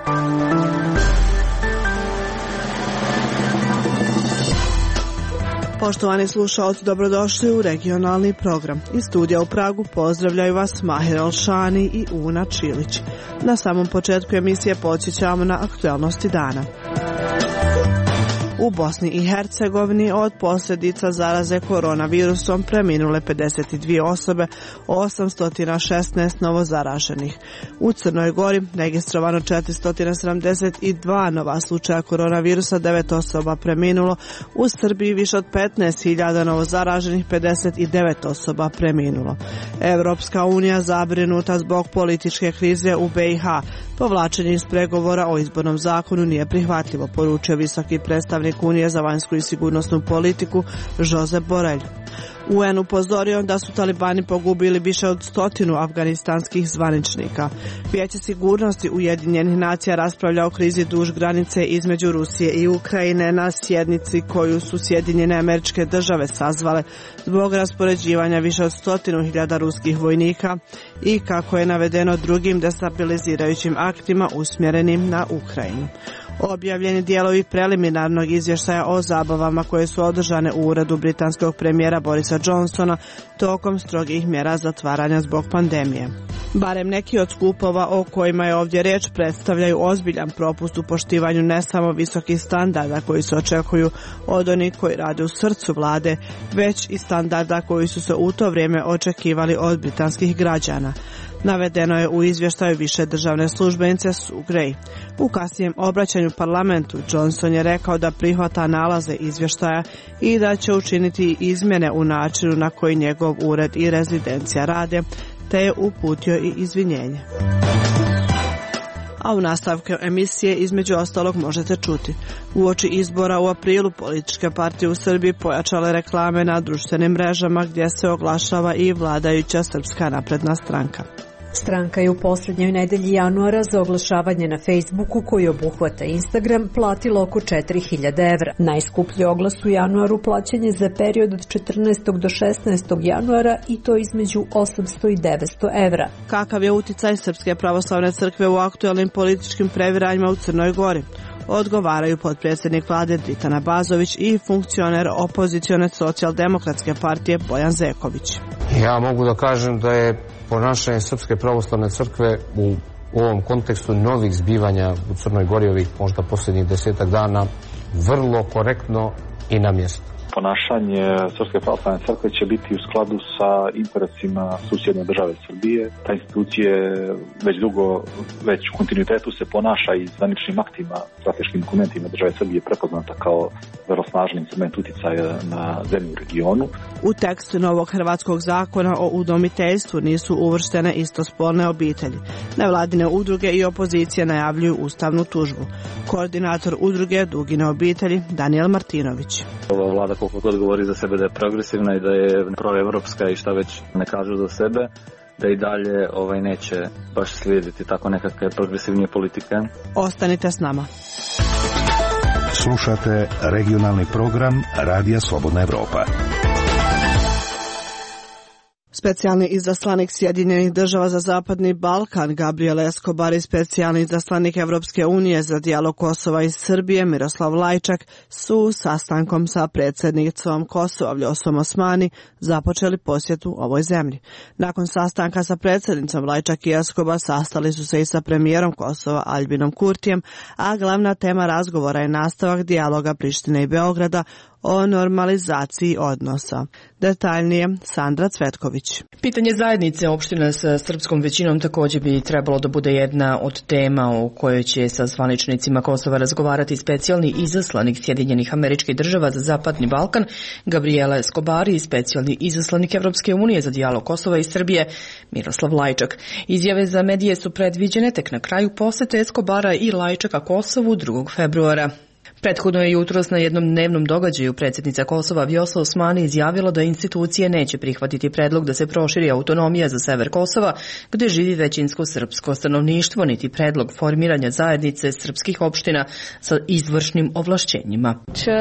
Poštovani slušalci, dobrodošli u regionalni program. Iz studija u Pragu pozdravljaju vas Mahir Alšani i Una Čilić. Na samom početku emisije podsjećamo na aktualnosti dana. U Bosni i Hercegovini od posljedica zaraze koronavirusom preminule 52 osobe, 816 novo zaraženih. U Crnoj Gori registrovano 472 nova slučaja koronavirusa, 9 osoba preminulo. U Srbiji više od 15.000 novo zaraženih, 59 osoba preminulo. Evropska unija zabrinuta zbog političke krize u BiH. Povlačenje iz pregovora o izbornom zakonu nije prihvatljivo, poručio visoki predstavnik Unije za vanjsku i sigurnosnu politiku Josep Borrell. UN upozorio da su talibani pogubili više od 100 afganistanskih zvaničnika. Vijeće sigurnosti Ujedinjenih nacija raspravlja o krizi duž granice između Rusije i Ukrajine na sjednici koju su Sjedinjene Američke Države sazvale zbog raspoređivanja više od 100.000 ruskih vojnika i, kako je navedeno, drugim destabilizirajućim aktima usmjerenim na Ukrajinu. Objavljeni dijelovi preliminarnog izvještaja o zabavama koje su održane u uredu britanskog premijera Borisa Johnsona tokom strogih mjera zatvaranja zbog pandemije. Barem neki od skupova o kojima je ovdje riječ predstavljaju ozbiljan propust u poštivanju ne samo visokih standarda koji se očekuju od onih koji rade u srcu vlade, već i standarda koji su se u to vrijeme očekivali od britanskih građana. Navedeno je u izvještaju više državne službenice Sue Gray. U kasnijem obraćanju parlamentu Johnson je rekao da prihvata nalaze izvještaja i da će učiniti izmjene u načinu na koji njegov ured i rezidencija rade, te je uputio i izvinjenje. A u nastavku emisije između ostalog možete čuti: uoči izbora u aprilu političke partije u Srbiji pojačale reklame na društvenim mrežama gdje se oglašava i vladajuća Srpska napredna stranka. Stranka je u posljednjoj nedelji januara za oglašavanje na Facebooku, koji obuhvata Instagram, platila oko 4.000 evra. Najskuplji oglas u januaru plaćen je za period od 14. do 16. januara i to između 800 i 900 evra. Kakav je uticaj Srpske pravoslavne crkve u aktualnim političkim previranjima u Crnoj Gori? Odgovaraju potpredsjednik vlade Dritan Abazović i funkcioner opozicione socijaldemokratske partije Bojan Zeković. Ja mogu da kažem da je ponašanje Srpske pravoslavne crkve u ovom kontekstu novih zbivanja u Crnoj Gori ovih možda posljednjih 10 dana vrlo korektno i na mjestu. Ponašanje Srpske pravoslavne crkve će biti u skladu sa interesima susjedne države Srbije. Ta institucija već u kontinuitetu se ponaša i zvaničnim aktima, strateškim dokumentima države Srbije prepoznata kao vrlo snažni instrument uticaja na zemlju u regionu. U tekstu novog hrvatskog zakona o udomiteljstvu nisu uvrštene istospolne obitelji. Nevladine udruge i opozicije najavljuju ustavnu tužbu. Koordinator udruge Dugine obitelji Daniel Martinović. Ova vlada koliko god govori za sebe da je progresivna i da je proevropska i šta već ne kažu za sebe, da i dalje neće baš slijediti tako nekakve progresivnije politike. Ostanite s nama. Slušate regionalni program Radija Slobodna Evropa. Specijalni izaslanik Sjedinjenih država za Zapadni Balkan Gabriel Escobar i specijalni izaslanik Evropske unije za dijalog Kosova i Srbije Miroslav Lajčak su sastankom sa predsjednicom Kosova Vljosom Osmani započeli posjetu ovoj zemlji. Nakon sastanka sa predsjednicom Lajčak i Escobar sastali su se i sa premijerom Kosova Albinom Kurtijem, a glavna tema razgovora je nastavak dijaloga Prištine i Beograda o normalizaciji odnosa. Detaljnije Sandra Cvetković. Pitanje zajednice opština sa srpskom većinom također bi trebalo da bude jedna od tema o kojoj će sa zvaničnicima Kosova razgovarati specijalni izaslanik Sjedinjenih Američkih Država za Zapadni Balkan Gabriela Escobar i specijalni izaslanik Evropske unije za dijalog Kosova i Srbije Miroslav Lajčak. Izjave za medije su predviđene tek na kraju posete Escobara i Lajčaka Kosovu 2. februara. Prethodno je jutros na jednom dnevnom događaju predsjednica Kosova Vjosa Osmani izjavila da institucije neće prihvatiti predlog da se proširi autonomija za sever Kosova, gdje živi većinsko srpsko stanovništvo, niti predlog formiranja zajednice srpskih opština sa izvršnim ovlašćenjima.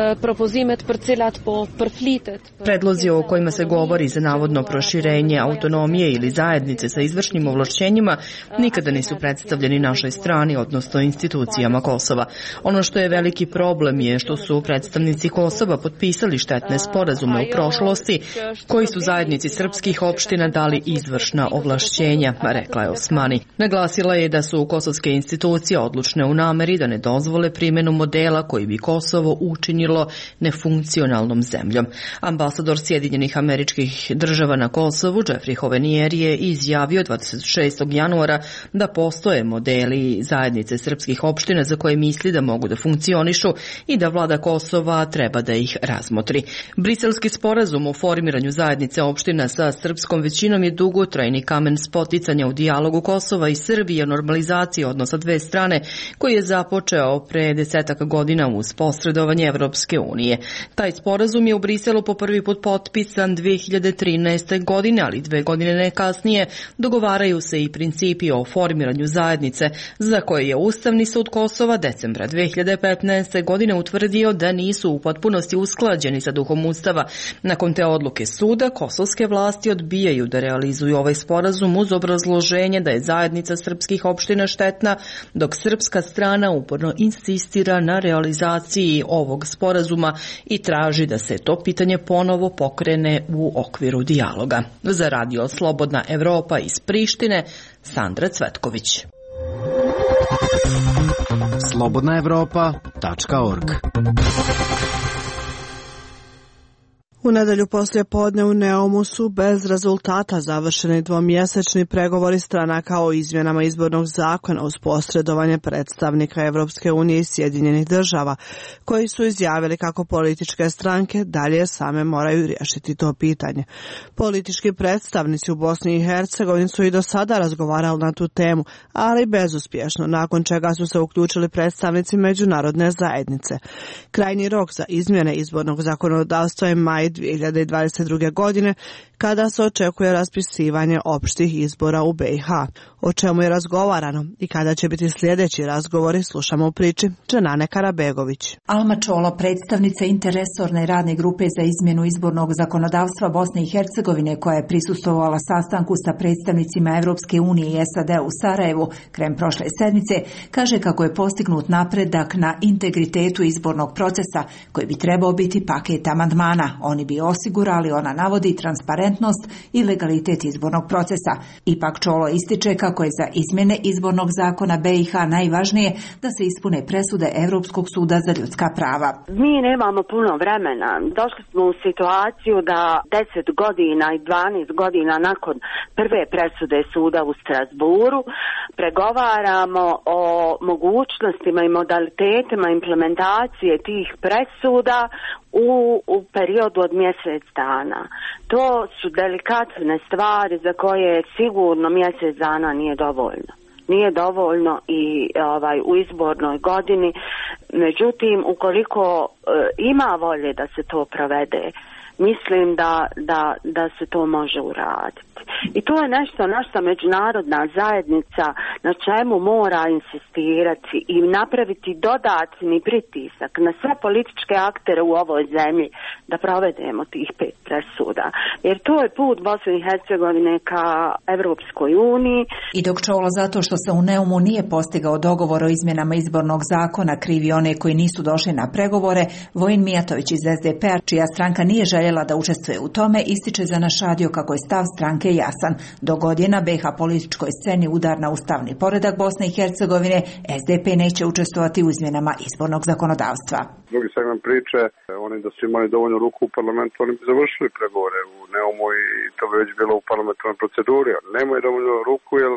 Predlozi o kojima se govori za navodno proširenje autonomije ili zajednice sa izvršnim ovlašćenjima nikada nisu predstavljeni našoj strani, odnosno institucijama Kosova. Ono što je veliki problem je što su predstavnici Kosova potpisali štetne sporazume u prošlosti koji su zajednici srpskih opština dali izvršna ovlašćenja, rekla je Osmani. Naglasila je da su kosovske institucije odlučne u nameri da ne dozvole primjenu modela koji bi Kosovo učinilo nefunkcionalnom zemljom. Ambasador Sjedinjenih Američkih Država na Kosovu, Jeffrey Hovenier, je izjavio 26. januara da postoje modeli zajednice srpskih opština za koje misli da mogu da funkcionišu i da vlada Kosova treba da ih razmotri. Briselski sporazum o formiranju zajednice opština sa srpskom većinom je dugotrajni kamen spoticanja u dijalogu Kosova i Srbije o normalizaciji odnosa dve strane koji je započeo pre 10 godina uz posredovanje Evropske unije. Taj sporazum je u Briselu po prvi put potpisan 2013. godine, ali 2 godine kasnije dogovaraju se i principi o formiranju zajednice za koje je Ustavni sud Kosova decembra 2015. godine utvrdio da nisu u potpunosti usklađeni sa duhom Ustava. Nakon te odluke suda, kosovske vlasti odbijaju da realizuju ovaj sporazum uz obrazloženje da je zajednica srpskih opština štetna, dok srpska strana uporno insistira na realizaciji ovog sporazuma i traži da se to pitanje ponovo pokrene u okviru dijaloga. Za radio Slobodna Evropa iz Prištine, Sandra Cvetković. slobodnaevropa.org. U nedelju poslije podne u Neumu su bez rezultata završeni dvomjesečni pregovori stranaka o izmjenama izbornog zakona uz posredovanje predstavnika Evropske unije i Sjedinjenih Država, koji su izjavili kako političke stranke dalje same moraju riješiti to pitanje. Politički predstavnici u Bosni i Hercegovini su i do sada razgovarali na tu temu, ali bezuspješno, nakon čega su se uključili predstavnici međunarodne zajednice. Krajnji rok za izmjene izbornog zakonodavstva je maj 2022. godine, kada se očekuje raspisivanje opštih izbora u BiH. O čemu je razgovarano i kada će biti sljedeći razgovori, slušamo u priči Dženane Karabegović. Alma Čolo, predstavnica interresorne radne grupe za izmjenu izbornog zakonodavstva Bosne i Hercegovine, koja je prisustvovala sastanku sa predstavnicima Evropske unije i SAD u Sarajevu krajem prošle sedmice, kaže kako je postignut napredak na integritetu izbornog procesa koji bi trebao biti paket amandmana. Oni bi osigurali, ona navodi, transparentnost i legalitet izbornog procesa. Ipak Čolo ističe kako je za izmjene izbornog zakona BiH najvažnije da se ispune presude Europskog suda za ljudska prava. Mi nemamo puno vremena. Došli smo u situaciju da 10 godina i 12 godina nakon prve presude suda u Strasburu pregovaramo o mogućnostima i modalitetima implementacije tih presuda u periodu od mjesec dana. To su delikatne stvari za koje sigurno mjesec dana nije dovoljno. Nije dovoljno i u izbornoj godini. Međutim, ukoliko ima volje da se to provede, mislim da se to može uraditi. I to je nešto na što međunarodna zajednica na čemu mora insistirati i napraviti dodatni pritisak na sve političke aktere u ovoj zemlji da provedemo tih 5 presuda. Jer to je put Bosne i Hercegovine ka Evropskoj uniji. I dok Čolo zato što se u Neumu nije postigao dogovor o izmjenama izbornog zakona krivi one koji nisu došli na pregovore, Vojin Mijatović iz SDP-a, čija stranka nije željela da učestvuje u tome, ističe za naš radio kako je stav stranke jasan. Do godina BiH političkoj sceni udar na ustavni poredak Bosne i Hercegovine, SDP neće učestvovati u izmjenama izbornog zakonodavstva. Drugi segment priče, oni da su imali dovoljno ruku u parlamentu, oni bi završili pregovore u Neumu i to bi već bilo u parlamentarnoj proceduri. Nemaju dovoljno ruku jer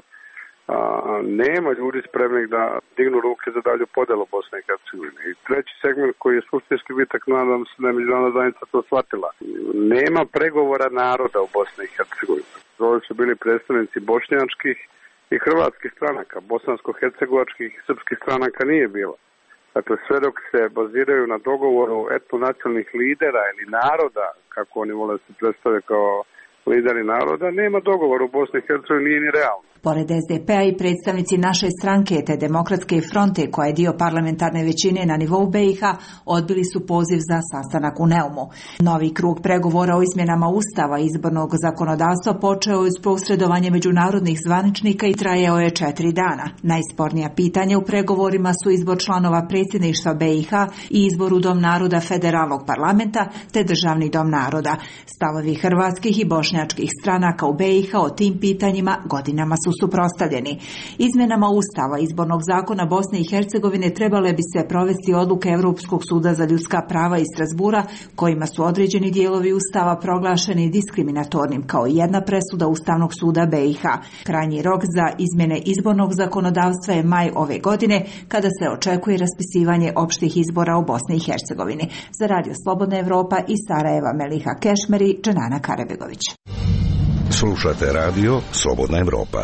nema ljudi spremnih da dignu ruke za dalju podelu Bosne i Hercegovine. I treći segment koji je suštinski bitak, nadam se da je međunarodna zajednica to shvatila. Nema pregovora naroda u Bosni i Hercegovini. Ovdje su bili predstavnici bošnjačkih i hrvatskih stranaka. Bosansko-hercegovačkih i srpskih stranaka nije bilo. Dakle, sve dok se baziraju na dogovoru etnonacionalnih lidera ili naroda, kako oni vole se predstave kao lideri naroda, nema dogovora u Bosni i Hercegovini, nije ni realno. Pored SDP-a i predstavnici naše stranke te Demokratske fronte, koja je dio parlamentarne većine na nivou BiH, odbili su poziv za sastanak u Neumu. Novi krug pregovora o izmjenama Ustava i izbornog zakonodavstva počeo je uz posredovanje međunarodnih zvaničnika i trajao je 4 dana. Najspornija pitanja u pregovorima su izbor članova predsjedništva BiH i izbor u Dom naroda federalnog parlamenta te državni dom naroda. Stavovi hrvatskih i bošnjačkih stranaka u BiH o tim pitanjima godinama su suprotstavljeni. Izmjenama Ustava izbornog zakona Bosne i Hercegovine trebale bi se provesti odluke Europskog suda za ljudska prava iz Strasbura, kojima su određeni dijelovi Ustava proglašeni diskriminatornim, kao i jedna presuda Ustavnog suda BiH. Krajnji rok za izmjene izbornog zakonodavstva je maj ove godine, kada se očekuje raspisivanje opštih izbora u Bosni i Hercegovini. Za Radio Slobodna Evropa iz Sarajeva, Meliha Kešmeri, Dženana Karebegović. Slušate Radio Slobodna Evropa.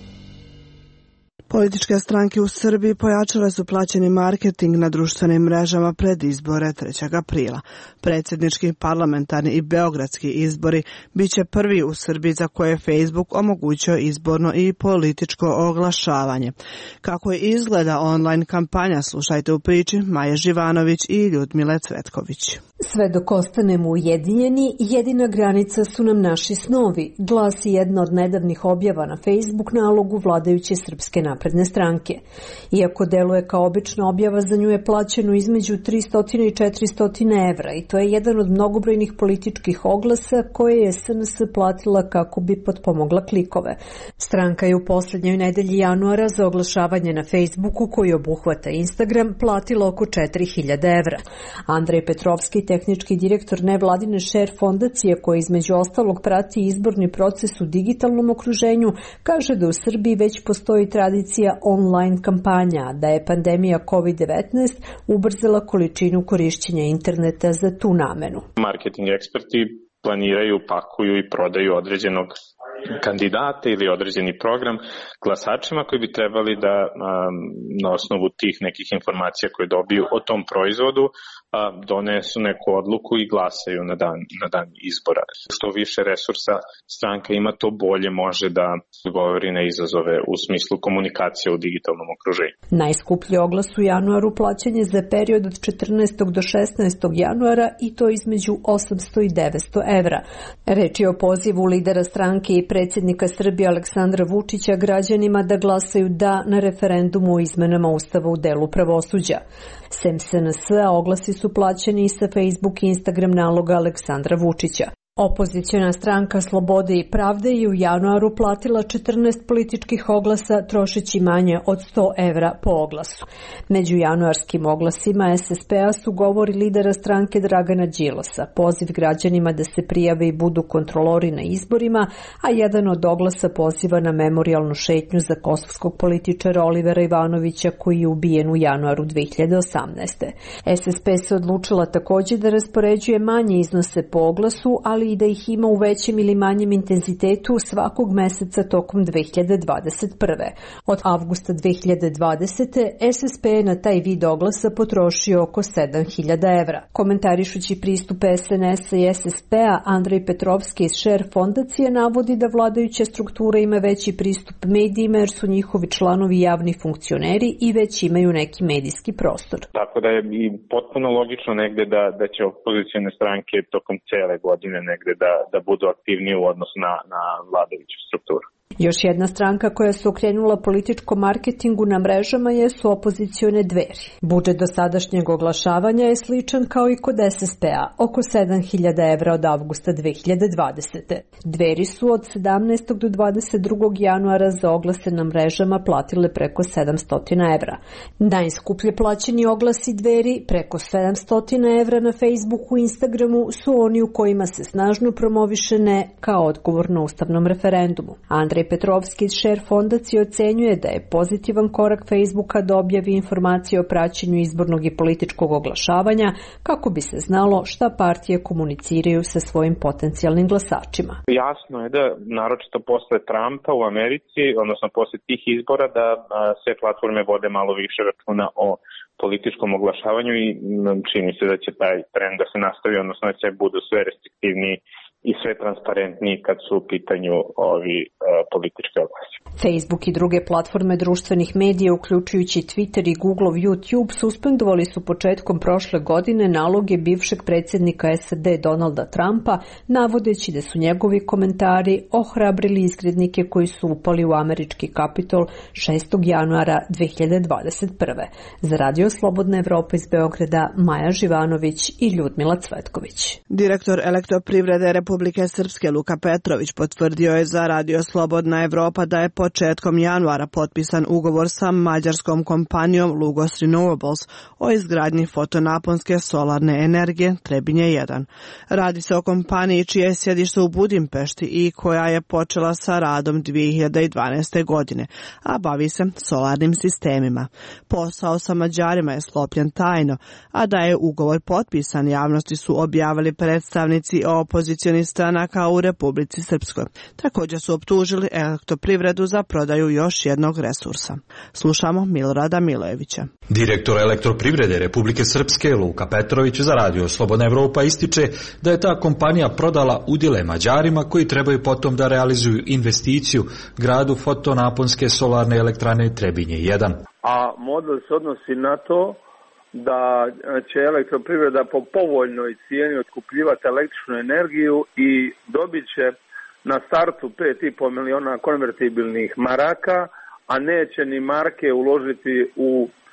Političke stranke u Srbiji pojačale su plaćeni marketing na društvenim mrežama pred izbore 3. aprila. Predsjednički, parlamentarni i beogradski izbori bit će prvi u Srbiji za koje je Facebook omogućio izborno i političko oglašavanje. Kako je izgleda online kampanja, slušajte u priči Maje Živanović i Ljudmile Cvetković. Sve dok ostanemo ujedinjeni, jedina granica su nam naši snovi, glasi jedna od nedavnih objava na Facebook nalogu vladajuće Srpske napredne stranke. Iako deluje kao obična objava, za nju je plaćeno između 300 i 400 evra i to je jedan od mnogobrojnih političkih oglasa koje je SNS platila kako bi potpomogla klikove. Stranka je u posljednjoj nedelji januara za oglašavanje na Facebooku, koji obuhvata Instagram, platila oko 4.000 evra. Andrej Petrovski, tehnički direktor nevladine Share fondacije, koja između ostalog prati izborni proces u digitalnom okruženju, kaže da u Srbiji već postoji tradicija online kampanja, da je pandemija COVID-19 ubrzala količinu korišćenja interneta za tu namenu. Marketing eksperti planiraju, pakuju i prodaju određenog kandidata ili određeni program glasačima koji bi trebali da na osnovu tih nekih informacija koje dobiju o tom proizvodu donesu neku odluku i glasaju na dan izbora. Što više resursa stranka ima, to bolje može da govori na izazove u smislu komunikacije u digitalnom okruženju. Najskuplji oglas u januaru plaćen je za period od 14. do 16. januara i to između 800 i 900 evra. Reč je o pozivu lidera stranke i predsjednika Srbije Aleksandra Vučića građanima da glasaju da na referendumu o izmenama Ustava u delu pravosuđa. Sem SNS-a oglasi su plaćeni i sa Facebook i Instagram naloga Aleksandra Vučića. Opoziciona stranka Slobode i Pravde je u januaru platila 14 političkih oglasa trošeći manje od 100 evra po oglasu. Među januarskim oglasima SSP-a su govori lidera stranke Dragana Đilasa, poziv građanima da se prijave i budu kontrolori na izborima, a jedan od oglasa poziva na memorijalnu šetnju za kosovskog političara Olivera Ivanovića koji je ubijen u januaru 2018. SSP se odlučila također da raspoređuje manje iznose po oglasu, ali i da ih ima u većem ili manjem intenzitetu svakog meseca tokom 2021. Od avgusta 2020. SSP je na taj vid oglasa potrošio oko 7.000 evra. Komentarišući pristup SNS-a i SSP-a, Andrej Petrovski iz Share fondacije navodi da vladajuća struktura ima veći pristup medijima jer su njihovi članovi javni funkcioneri i već imaju neki medijski prostor. Tako da je i potpuno logično negde da će opozicione stranke tokom cele godine negde da budu aktivniji u odnosu na vladajuću strukturu. Još jedna stranka koja se okrenula političkom marketingu na mrežama jesu opozicione Dveri. Budžet dosadašnjeg oglašavanja je sličan kao i kod SSP-a, oko 7.000 evra od avgusta 2020. Dveri su od 17. do 22. januara za oglase na mrežama platile preko 700 evra. Najskuplje plaćeni oglasi Dveri, preko 700 evra na Facebooku i Instagramu, su oni u kojima se snažno promoviše ne kao odgovor na ustavnom referendumu. Andrej Andrej Petrovski iz Share fondacije ocenjuje da je pozitivan korak Facebooka da objavi informacije o praćenju izbornog i političkog oglašavanja kako bi se znalo šta partije komuniciraju sa svojim potencijalnim glasačima. Jasno je da, naročito posle Trumpa u Americi, odnosno posle tih izbora, da sve platforme vode malo više računa o političkom oglašavanju i čini se da će taj trend da se nastavi, odnosno da će budu sve restriktivniji i sve transparentniji kad su u pitanju ovi politički oglasi. Facebook i druge platforme društvenih medija, uključujući Twitter i Google YouTube, suspendovali su početkom prošle godine naloge bivšeg predsjednika SAD Donalda Trumpa, navodeći da su njegovi komentari ohrabrili izgrednike koji su upali u američki Kapitol 6. januara 2021. Za Radio Slobodna Evropa iz Beograda, Maja Živanović i Ljudmila Cvetković. Direktor Elektroprivrede Republike Srpske Luka Petrović potvrdio je za Radio Slobodna Evropa da je početkom januara potpisan ugovor sa mađarskom kompanijom Lugos Renewables o izgradnji fotonaponske solarne energije Trebinje 1. Radi se o kompaniji čije je sjedište u Budimpešti i koja je počela sa radom 2012. godine, a bavi se solarnim sistemima. Posao sa Mađarima je sklopljen tajno, a da je ugovor potpisan javnosti su objavili predstavnici opozicionih stranaka u Republici Srpskoj. Također su optužili Elektroprivredu za prodaju još jednog resursa. Slušamo Milorada Milojevića. Direktor Elektroprivrede Republike Srpske Luka Petrović za Radio Slobodna Evropa ističe da je ta kompanija prodala udjele Mađarima koji trebaju potom da realizuju investiciju gradu fotonaponske solarne elektrane Trebinje 1. A model se odnosi na to da će Elektroprivreda po povoljnoj cijeni otkupljivati električnu energiju i dobit će na startu 5,5 miliona konvertibilnih maraka, a neće ni marke uložiti u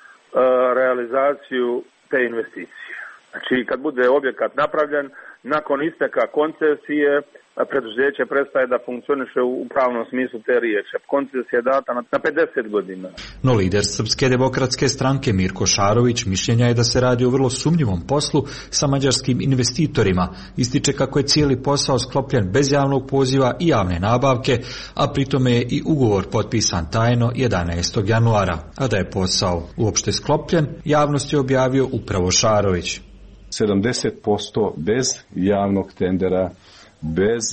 realizaciju te investicije. Znači, kad bude objekat napravljen, nakon isteka koncesije, preduzeće prestaje da funkcioniše u pravnom smislu te riječi. Koncesija je data na 50 godina. No lider Srpske demokratske stranke Mirko Šarović mišljenja je da se radi o vrlo sumnjivom poslu sa mađarskim investitorima. Ističe kako je cijeli posao sklopljen bez javnog poziva i javne nabavke, a pritome je i ugovor potpisan tajno 11. januara. A da je posao uopšte sklopljen, javnost je objavio upravo Šarović. 70% bez javnog tendera, bez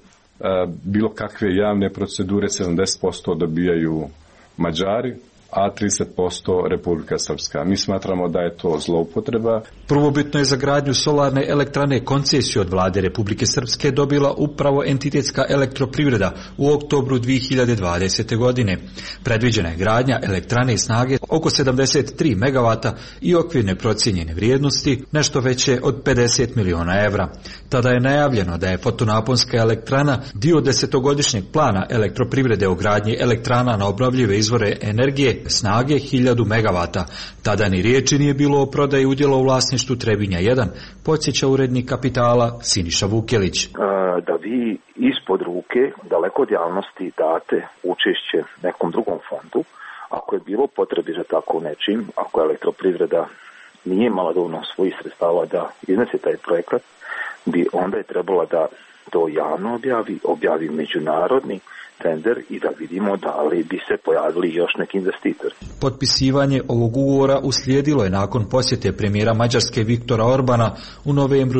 bilo kakve javne procedure, 70% dobijaju Mađari, a 30% Republika Srpska. Mi smatramo da je to zloupotreba. Prvobitno je za gradnju solarne elektrane koncesiju od vlade Republike Srpske dobila upravo entitetska Elektroprivreda u oktobru 2020. godine. Predviđena je gradnja elektrane snage oko 73 megavata i okvirne procijenjene vrijednosti nešto veće od 50 miliona evra. Tada je najavljeno da je fotonaponska elektrana dio 10-godišnjeg plana Elektroprivrede o gradnji elektrana na obnovljive izvore energije snage 1000 megavata. Tada ni riječi nije bilo o prodaji udjela u vlasništvu Trebinja 1, podsjeća urednik Kapitala Siniša Vukelić. Da vi ispod ruke, daleko od javnosti, date učešće nekom drugom fondu, ako je bilo potrebe za tako nečim, ako Elektroprivreda nije imala dovoljno svojih sredstava da iznese taj projekat, bi onda je trebala da to javno objavi međunarodni tender i da vidimo da li bi se pojavili još neki investitori. Potpisivanje ovog ugovora uslijedilo je nakon posjete premijera Mađarske Viktora Orbana u novembru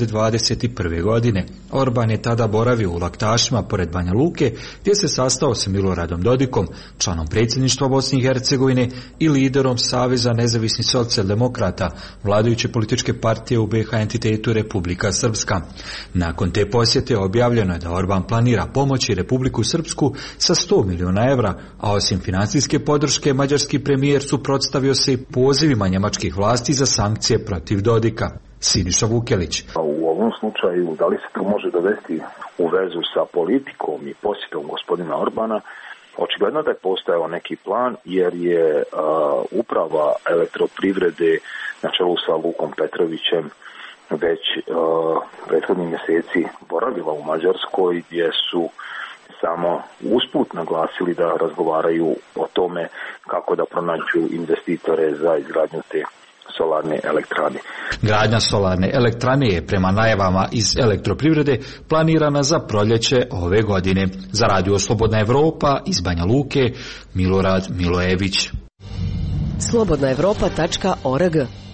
2021. godine. Orban je tada boravio u Laktašima pored Banja Luke, gdje se sastao sa Miloradom Dodikom, članom predsjedništva Bosne i Hercegovine i liderom Saveza nezavisnih socijaldemokrata, vladajuće političke partije u BiH entitetu Republika Srpska. Nakon te posjete objavljeno je da Orban planira pomoći Republiku Srpsku sa 100 miliona evra, a osim financijske podrške, mađarski premijer suprotstavio se i pozivima njemačkih vlasti za sankcije protiv Dodika. Siniša Vukelić. U ovom slučaju, da li se to može dovesti u vezu sa politikom i posjetom gospodina Orbana? Očigledno da je postojao neki plan, jer je uprava Elektroprivrede na čelu sa Lukom Petrovićem već prethodnih mjeseci boravila u Mađarskoj, gdje su samo usput naglasili da razgovaraju o tome kako da pronađu investitore za izgradnju te solarne elektrane. Gradnja solarne elektrane je prema najavama iz elektroprivrede planirana za proljeće ove godine. Za Radio Slobodna Evropa iz Banja Luke, Milorad Milojević. slobodnaevropa.org.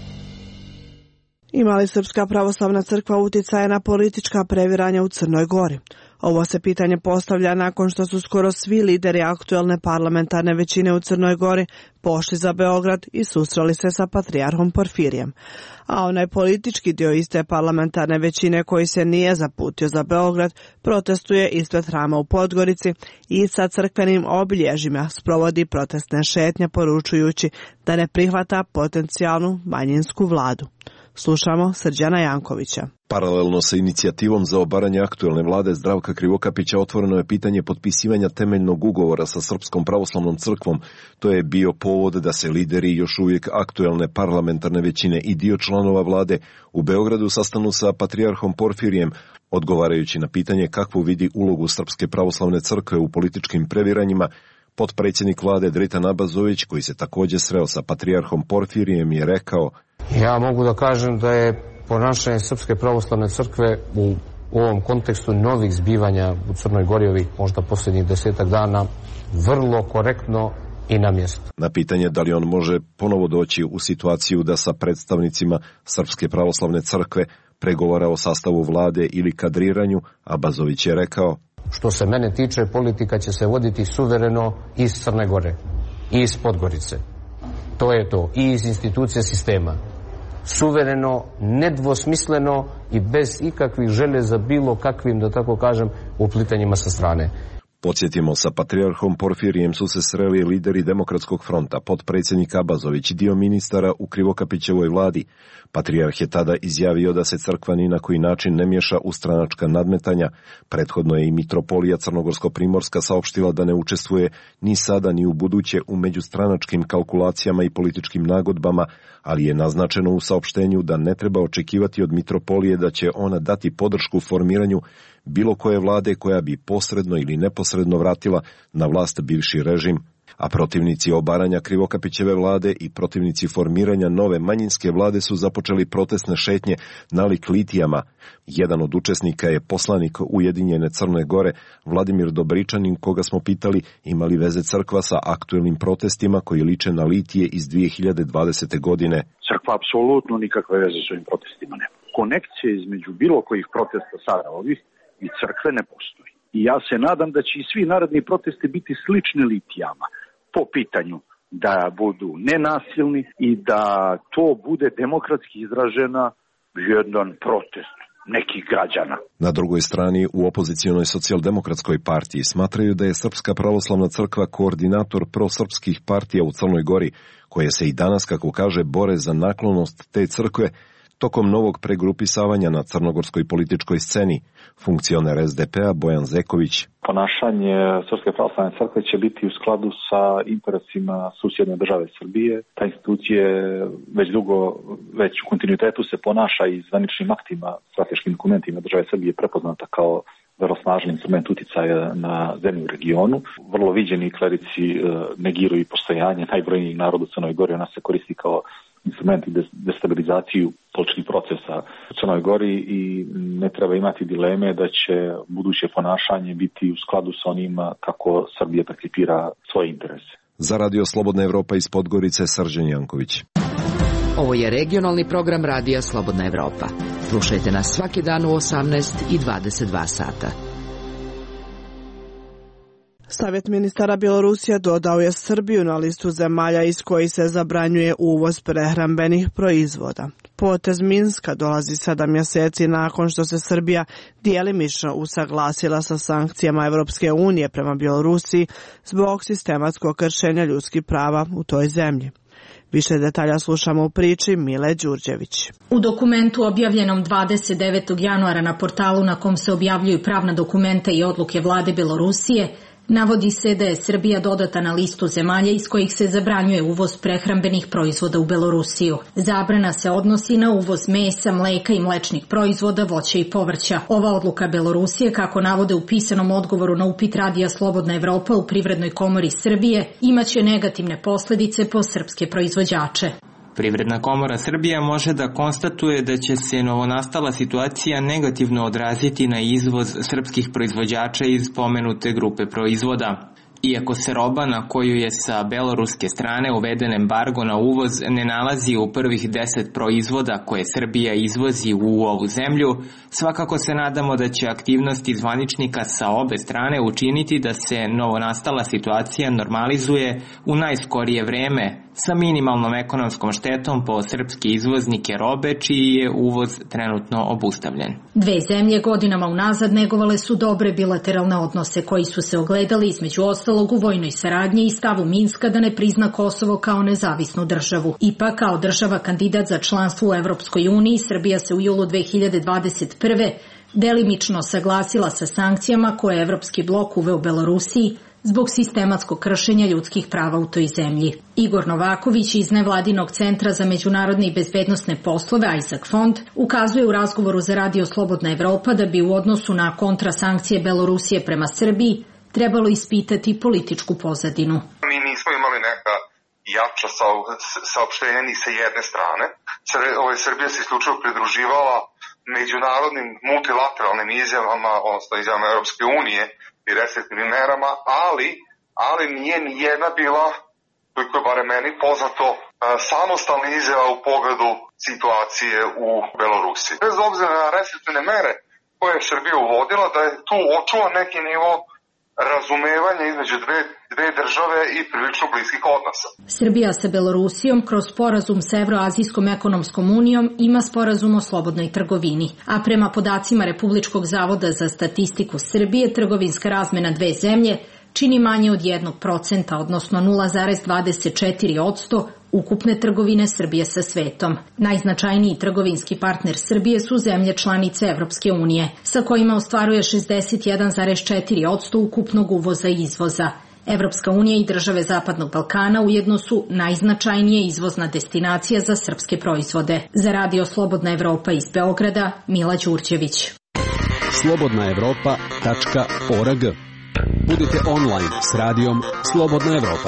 Ima li Srpska pravoslavna crkva uticaja na politička previranja u Crnoj Gori? Ovo se pitanje postavlja nakon što su skoro svi lideri aktuelne parlamentarne većine u Crnoj Gori pošli za Beograd i susreli se sa patrijarhom Porfirijem. A onaj politički dio iste parlamentarne većine koji se nije zaputio za Beograd protestuje ispred hrama u Podgorici i sa crkvenim obilježjima sprovodi protestne šetnje poručujući da ne prihvata potencijalnu manjinsku vladu. Slušamo Srđana Jankovića. Paralelno sa inicijativom za obaranje aktuelne vlade Zdravka Krivokapića otvoreno je pitanje potpisivanja temeljnog ugovora sa Srpskom pravoslavnom crkvom. To je bio povod da se lideri još uvijek aktuelne parlamentarne većine i dio članova vlade u Beogradu sastanu sa patrijarhom Porfirijem, odgovarajući na pitanje kakvu vidi ulogu Srpske pravoslavne crkve u političkim previranjima. Potpredsjednik vlade Dritan Abazović, koji se također sreo sa patrijarhom Porfirijem, je rekao: Ja mogu da kažem da je ponašanje Srpske pravoslavne crkve u ovom kontekstu novih zbivanja u Crnoj Gori ovih možda posljednjih 10 dana vrlo korektno i na mjestu. Na pitanje da li on može ponovo doći u situaciju da sa predstavnicima Srpske pravoslavne crkve pregovara o sastavu vlade ili kadriranju, Abazović je rekao: Što se mene tiče, politika će se voditi suvereno iz Crne Gore i iz Podgorice. To je to. I iz institucije sistema. Suvereno, nedvosmisleno i bez ikakvih želje za bilo kakvim, da tako kažem, uplitanjima sa strane. Podsjetimo, sa patrijarhom Porfirijem su se sreli lideri Demokratskog fronta, potpredsjednik Abazović, dio ministara u Krivokapićevoj vladi. Patrijarh je tada izjavio da se crkva ni na koji način ne miješa u stranačka nadmetanja. Prethodno je i mitropolija Crnogorsko-Primorska saopštila da ne učestvuje ni sada ni u buduće u međustranačkim kalkulacijama i političkim nagodbama, ali je naznačeno u saopštenju da ne treba očekivati od mitropolije da će ona dati podršku formiranju bilo koje vlade koja bi posredno ili neposredno vratila na vlast bivši režim. A protivnici obaranja Krivokapićeve vlade i protivnici formiranja nove manjinske vlade su započeli protestne šetnje nalik litijama. Jedan od učesnika je poslanik Ujedinjene Crne Gore, Vladimir Dobričanin, koga smo pitali ima li veze crkva sa aktuelnim protestima koji liče na litije iz 2020. godine. Crkva apsolutno nikakve veze s ovim protestima nema. Konekcije između bilo kojih protesta sada ovih i crkve ne postoji. I ja se nadam da će i svi naredni protesti biti slični litijama po pitanju da budu nenasilni i da to bude demokratski izražena jedan protest nekih građana. Na drugoj strani, u opozicionoj socijaldemokratskoj partiji smatraju da je Srpska pravoslavna crkva koordinator prosrpskih partija u Crnoj Gori, koje se i danas, kako kaže, bore za naklonost te crkve tokom novog pregrupisavanja na crnogorskoj političkoj sceni. Funkcioner SDP-a Bojan Zeković: Ponašanje Srpske pravoslavne crkve će biti u skladu sa interesima susjedne države Srbije. Ta institucija već u kontinuitetu se ponaša i zvaničnim aktima, strateškim dokumentima države Srbije prepoznata kao vrlo snažan instrument uticaja na zemlju u regionu. Vrlo viđeni klerici negiraju postojanje najbrojnijih naroda u Crnoj Gori. Ona se koristi kao instrument i destabilizaciju političkih procesa u Crnoj Gori i ne treba imati dileme da će buduće ponašanje biti u skladu sa onima kako Srbija percipira svoje interese. Za Radio Slobodna Evropa iz Podgorice, Srđan Janković. Ovo je regionalni program Radija Slobodna Evropa. Slušajte nas svaki dan u 18 i 22 sata. Savjet ministara Bjelorusije dodao je Srbiju na listu zemalja iz kojih se zabranjuje uvoz prehrambenih proizvoda. Potez Minska dolazi 7 mjeseci nakon što se Srbija djelimično usaglasila sa sankcijama Evropske unije prema Bjelorusiji zbog sistematskog kršenja ljudskih prava u toj zemlji. Više detalja slušamo u priči Mile Đurđević. U dokumentu objavljenom 29. januara na portalu na kom se objavljuju pravna dokumenta i odluke vlade Bjelorusije, navodi se da je Srbija dodata na listu zemalja iz kojih se zabranjuje uvoz prehrambenih proizvoda u Belorusiju. Zabrana se odnosi na uvoz mesa, mleka i mlečnih proizvoda, voća i povrća. Ova odluka Belorusije, kako navode u pisanom odgovoru na upit Radija Slobodna Evropa u Privrednoj komori Srbije, imaće negativne posljedice po srpske proizvođače. Privredna komora Srbija može da konstatuje da će se novonastala situacija negativno odraziti na izvoz srpskih proizvođača iz pomenute grupe proizvoda. Iako se roba na koju je sa beloruske strane uveden embargo na uvoz ne nalazi u prvih 10 proizvoda koje Srbija izvozi u ovu zemlju, svakako se nadamo da će aktivnosti zvaničnika sa obe strane učiniti da se novonastala situacija normalizuje u najskorije vreme sa minimalnom ekonomskom štetom po srpske izvoznike robe čiji je uvoz trenutno obustavljen. Dve zemlje godinama unazad negovale su dobre bilateralne odnose koji su se ogledali između ostalog u vojnoj saradnji i stavu Minska da ne prizna Kosovo kao nezavisnu državu. Ipak, kao država kandidat za članstvo u Evropskoj uniji, Srbija se u julu 2021. delimično saglasila sa sankcijama koje je Evropski blok uveo u Belorusiji zbog sistematskog kršenja ljudskih prava u toj zemlji. Igor Novaković iz Nevladinog centra za međunarodne i bezbednosne poslove Isaac Fond ukazuje u razgovoru za Radio Slobodna Evropa da bi u odnosu na kontrasankcije Belorusije prema Srbiji trebalo ispitati političku pozadinu. Mi nismo imali neka jača saopštenja ni sa jedne strane. Srbija se isključivo pridruživala međunarodnim multilateralnim izjavama, odnosno izjavama Europske unije i restriktivnim merama, ali nije ni jedna bila, koliko je bare meni poznato, samostalna izjava u pogledu situacije u Belorusiji. Bez obzira na restriktivne mere koje je Srbija uvodila, da je tu očuvan neki nivo razumevanja između dve države i prilično bliskih odnosa. Srbija sa Belorusijom kroz sporazum sa Evroazijskom ekonomskom unijom ima sporazum o slobodnoj trgovini, a prema podacima Republičkog zavoda za statistiku Srbije trgovinska razmena dve zemlje čini manje od 1%, odnosno 0,24% ukupne trgovine Srbije sa svetom. Najznačajniji trgovinski partner Srbije su zemlje članice Evropske unije, sa kojima ostvaruje 61,4% ukupnog uvoza i izvoza. Evropska unija i države Zapadnog Balkana ujedno su najznačajnije izvozna destinacija za srpske proizvode. Za Radio Slobodna Evropa iz Beograda, Mila Đurđević. slobodnaevropa.org. Budite online s radijom Slobodna Evropa.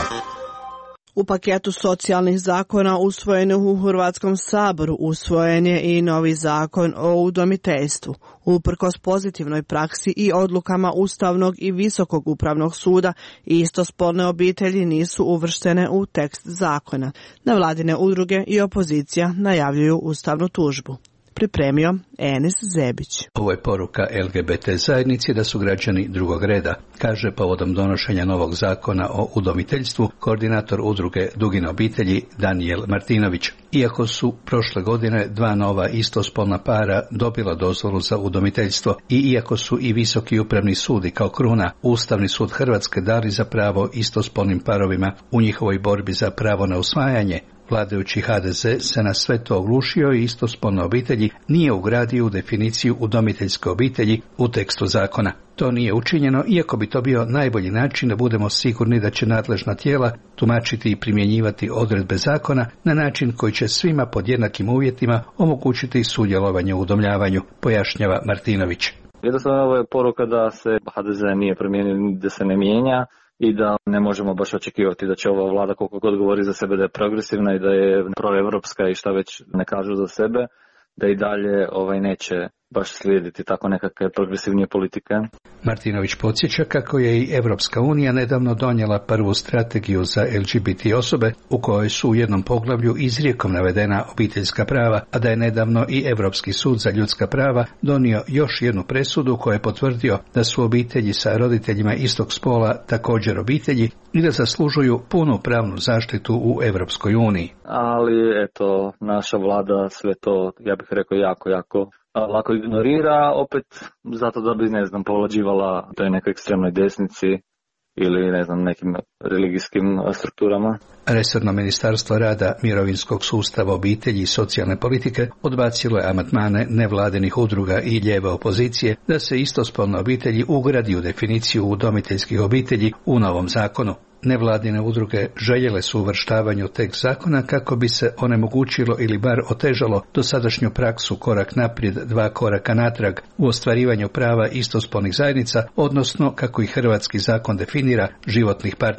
U paketu socijalnih zakona usvojenih u Hrvatskom saboru usvojen je i novi zakon o udomiteljstvu. Uprkos pozitivnoj praksi i odlukama Ustavnog i Visokog upravnog suda, istospolne obitelji nisu uvrštene u tekst zakona. Nevladine udruge i opozicija najavljuju ustavnu tužbu. Pripremio Enis Zebić. Ovo je poruka LGBT zajednici da su građani drugog reda, kaže povodom donošenja novog zakona o udomiteljstvu koordinator udruge Dugine obitelji Danijel Martinović. Iako su prošle godine dva nova istospolna para dobila dozvolu za udomiteljstvo i iako su i Visoki upravni sud i kao kruna Ustavni sud Hrvatske dali za pravo istospolnim parovima u njihovoj borbi za pravo na usvajanje, vladajući HDZ se na sve to oglušio i istospolne obitelji nije ugradio u definiciju udomiteljske obitelji u tekstu zakona. To nije učinjeno, iako bi to bio najbolji način da budemo sigurni da će nadležna tijela tumačiti i primjenjivati odredbe zakona na način koji će svima pod jednakim uvjetima omogućiti sudjelovanje u udomljavanju, pojašnjava Martinović. Jednostavno ovo je poruka da se HDZ nije promijenio, da se ne mijenja i da ne možemo baš očekivati da će ova vlada, koliko god govori za sebe da je progresivna i da je proevropska i šta već ne kažu za sebe, da i dalje neće baš slijediti tako nekakve progresivnije politike. Martinović podsjeća kako je i Evropska unija nedavno donijela prvu strategiju za LGBT osobe u kojoj su u jednom poglavlju izrijekom navedena obiteljska prava, a da je nedavno i Europski sud za ljudska prava donio još jednu presudu koja je potvrdio da su obitelji sa roditeljima istog spola također obitelji i da zaslužuju punu pravnu zaštitu u Evropskoj uniji. Ali eto, naša vlada sve to, ja bih rekao, jako lako ignorira, opet zato da bi, povlađivala toj nekoj ekstremnoj desnici ili, nekim religijskim strukturama. Resorno ministarstvo rada, mirovinskog sustava, obitelji i socijalne politike odbacilo je amandmane nevladinih udruga i lijeve opozicije da se istospolne obitelji ugradi u definiciju udomiteljskih obitelji u novom zakonu. Nevladine udruge željele su uvrštavanje u tekst zakona kako bi se onemogućilo ili bar otežalo dosadašnju praksu korak naprijed, dva koraka natrag u ostvarivanju prava istospolnih zajednica, odnosno kako i hrvatski zakon definira životnih partnera.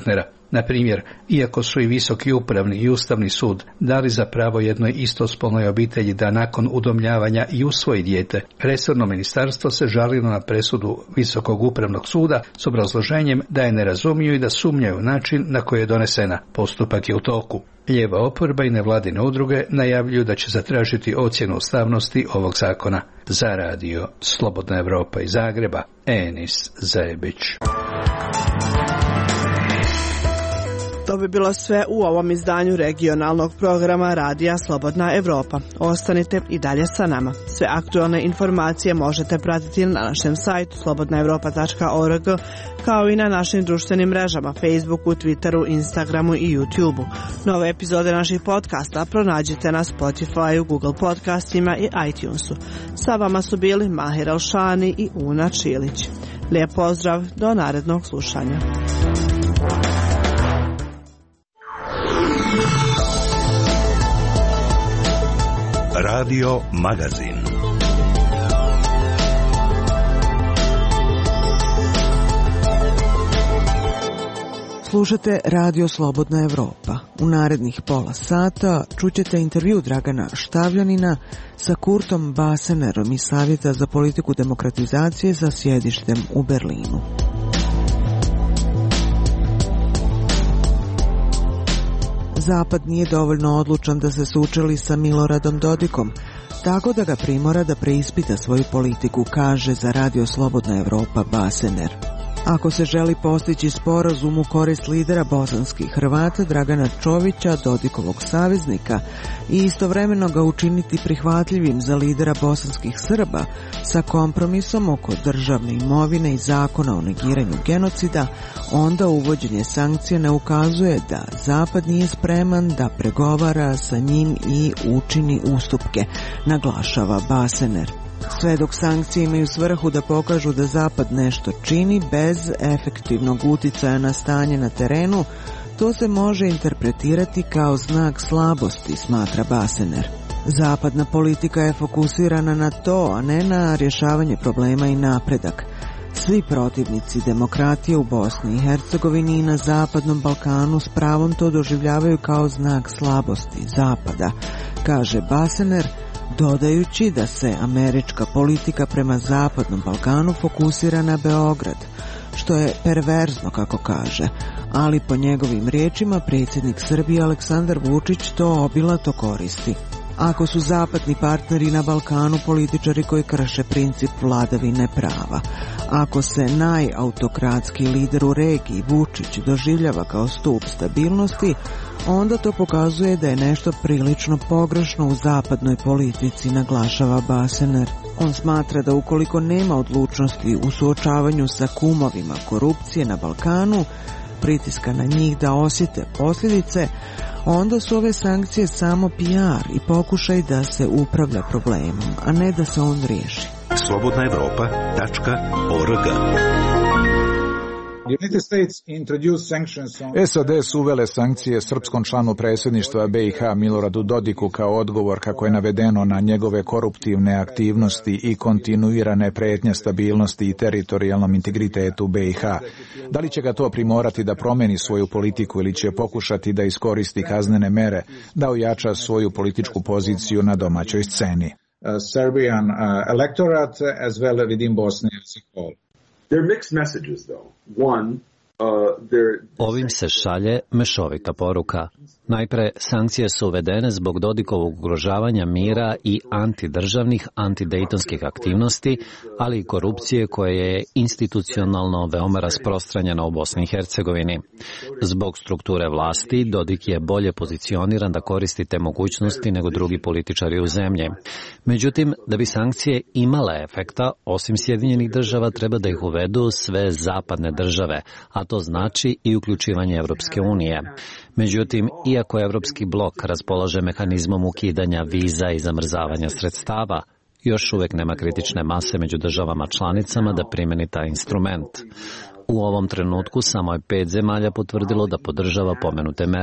Na primjer, iako su i Visoki upravni i Ustavni sud dali za pravo jednoj istospolnoj obitelji da nakon udomljavanja i usvoji dijete, resorno ministarstvo se žalilo na presudu Visokog upravnog suda s obrazloženjem da je ne razumiju i da sumnjaju način na koji je donesena. Postupak je u toku. Lijeva oporba i nevladine udruge najavljuju da će zatražiti ocjenu ustavnosti ovog zakona. Za radio Slobodna Evropa iz Zagreba, Enis Zebić. To bi bilo sve u ovom izdanju regionalnog programa Radija Slobodna Evropa. Ostanite i dalje sa nama. Sve aktualne informacije možete pratiti na našem sajtu slobodnaevropa.org, kao i na našim društvenim mrežama Facebooku, Twitteru, Instagramu i YouTubeu. Nove epizode naših podcasta pronađite na Spotifyu, Google podcastima i iTunesu. Sa vama su bili Mahir Alšani i Una Čilić. Lijep pozdrav, do narednog slušanja. Radio Magazin. Slušate Radio Slobodna Evropa. U narednih pola sata čućete intervju Dragana Štavljanina sa Kurtom Basenerom iz Savjeta za politiku demokratizacije sa sjedištem u Berlinu. Zapad nije dovoljno odlučan da se sučeli sa Miloradom Dodikom, tako da ga primora da preispita svoju politiku, kaže za Radio Slobodna Evropa Basener. Ako se želi postići sporazum u korist lidera bosanskih Hrvata Dragana Čovića, Dodikovog saveznika, i istovremeno ga učiniti prihvatljivim za lidera bosanskih Srba sa kompromisom oko državne imovine i zakona o negiranju genocida, onda uvođenje sankcija ne ukazuje da Zapad nije spreman da pregovara sa njim i učini ustupke, naglašava Basener. Sve dok sankcije imaju svrhu da pokažu da Zapad nešto čini bez efektivnog uticaja na stanje na terenu, to se može interpretirati kao znak slabosti, smatra Basener. Zapadna politika je fokusirana na to, a ne na rješavanje problema i napredak. Svi protivnici demokratije u Bosni i Hercegovini i na Zapadnom Balkanu s pravom to doživljavaju kao znak slabosti Zapada, kaže Basener, dodajući da se američka politika prema Zapadnom Balkanu fokusira na Beograd, što je perverzno, kako kaže, ali po njegovim riječima predsjednik Srbije Aleksandar Vučić to obilato koristi. Ako su zapadni partneri na Balkanu političari koji krše princip vladavine prava, ako se najautokratski lider u regiji Vučić doživljava kao stup stabilnosti, onda to pokazuje da je nešto prilično pogrešno u zapadnoj politici, naglašava Basener. On smatra da ukoliko nema odlučnosti u suočavanju sa kumovima korupcije na Balkanu, pritiska na njih da osjete posljedice, onda su ove sankcije samo PR i pokušaj da se upravlja problemom, a ne da se on riješi. slobodnaevropa.org. SAD su uvele sankcije srpskom članu predsjedništva BiH Miloradu Dodiku kao odgovor, kako je navedeno, na njegove koruptivne aktivnosti i kontinuirane prijetnje stabilnosti i teritorijalnom integritetu BiH. Da li će ga to primorati da promeni svoju politiku ili će pokušati da iskoristi kaznene mere da ojača svoju političku poziciju na domaćoj sceni? Serbian electorate as well within Bosnia and Herzegovina. There are mixed messages, though. One, Ovim se šalje mešovita poruka. Najpre, sankcije su uvedene zbog Dodikovog ugrožavanja mira i antidržavnih, antidejtonskih aktivnosti, ali i korupcije koja je institucionalno veoma rasprostranjena u Bosni i Hercegovini. Zbog strukture vlasti, Dodik je bolje pozicioniran da koristi te mogućnosti nego drugi političari u zemlji. Međutim, da bi sankcije imale efekta, osim Sjedinjenih država, treba da ih uvedu sve zapadne države, a to znači i uključivanje Evropske unije. Međutim, iako Evropski blok raspolaže mehanizmom ukidanja viza i zamrzavanja sredstava, još uvijek nema kritične mase među državama članicama da primeni taj instrument. U ovom trenutku samo je 5 zemalja potvrdilo da podržava pomenute mere: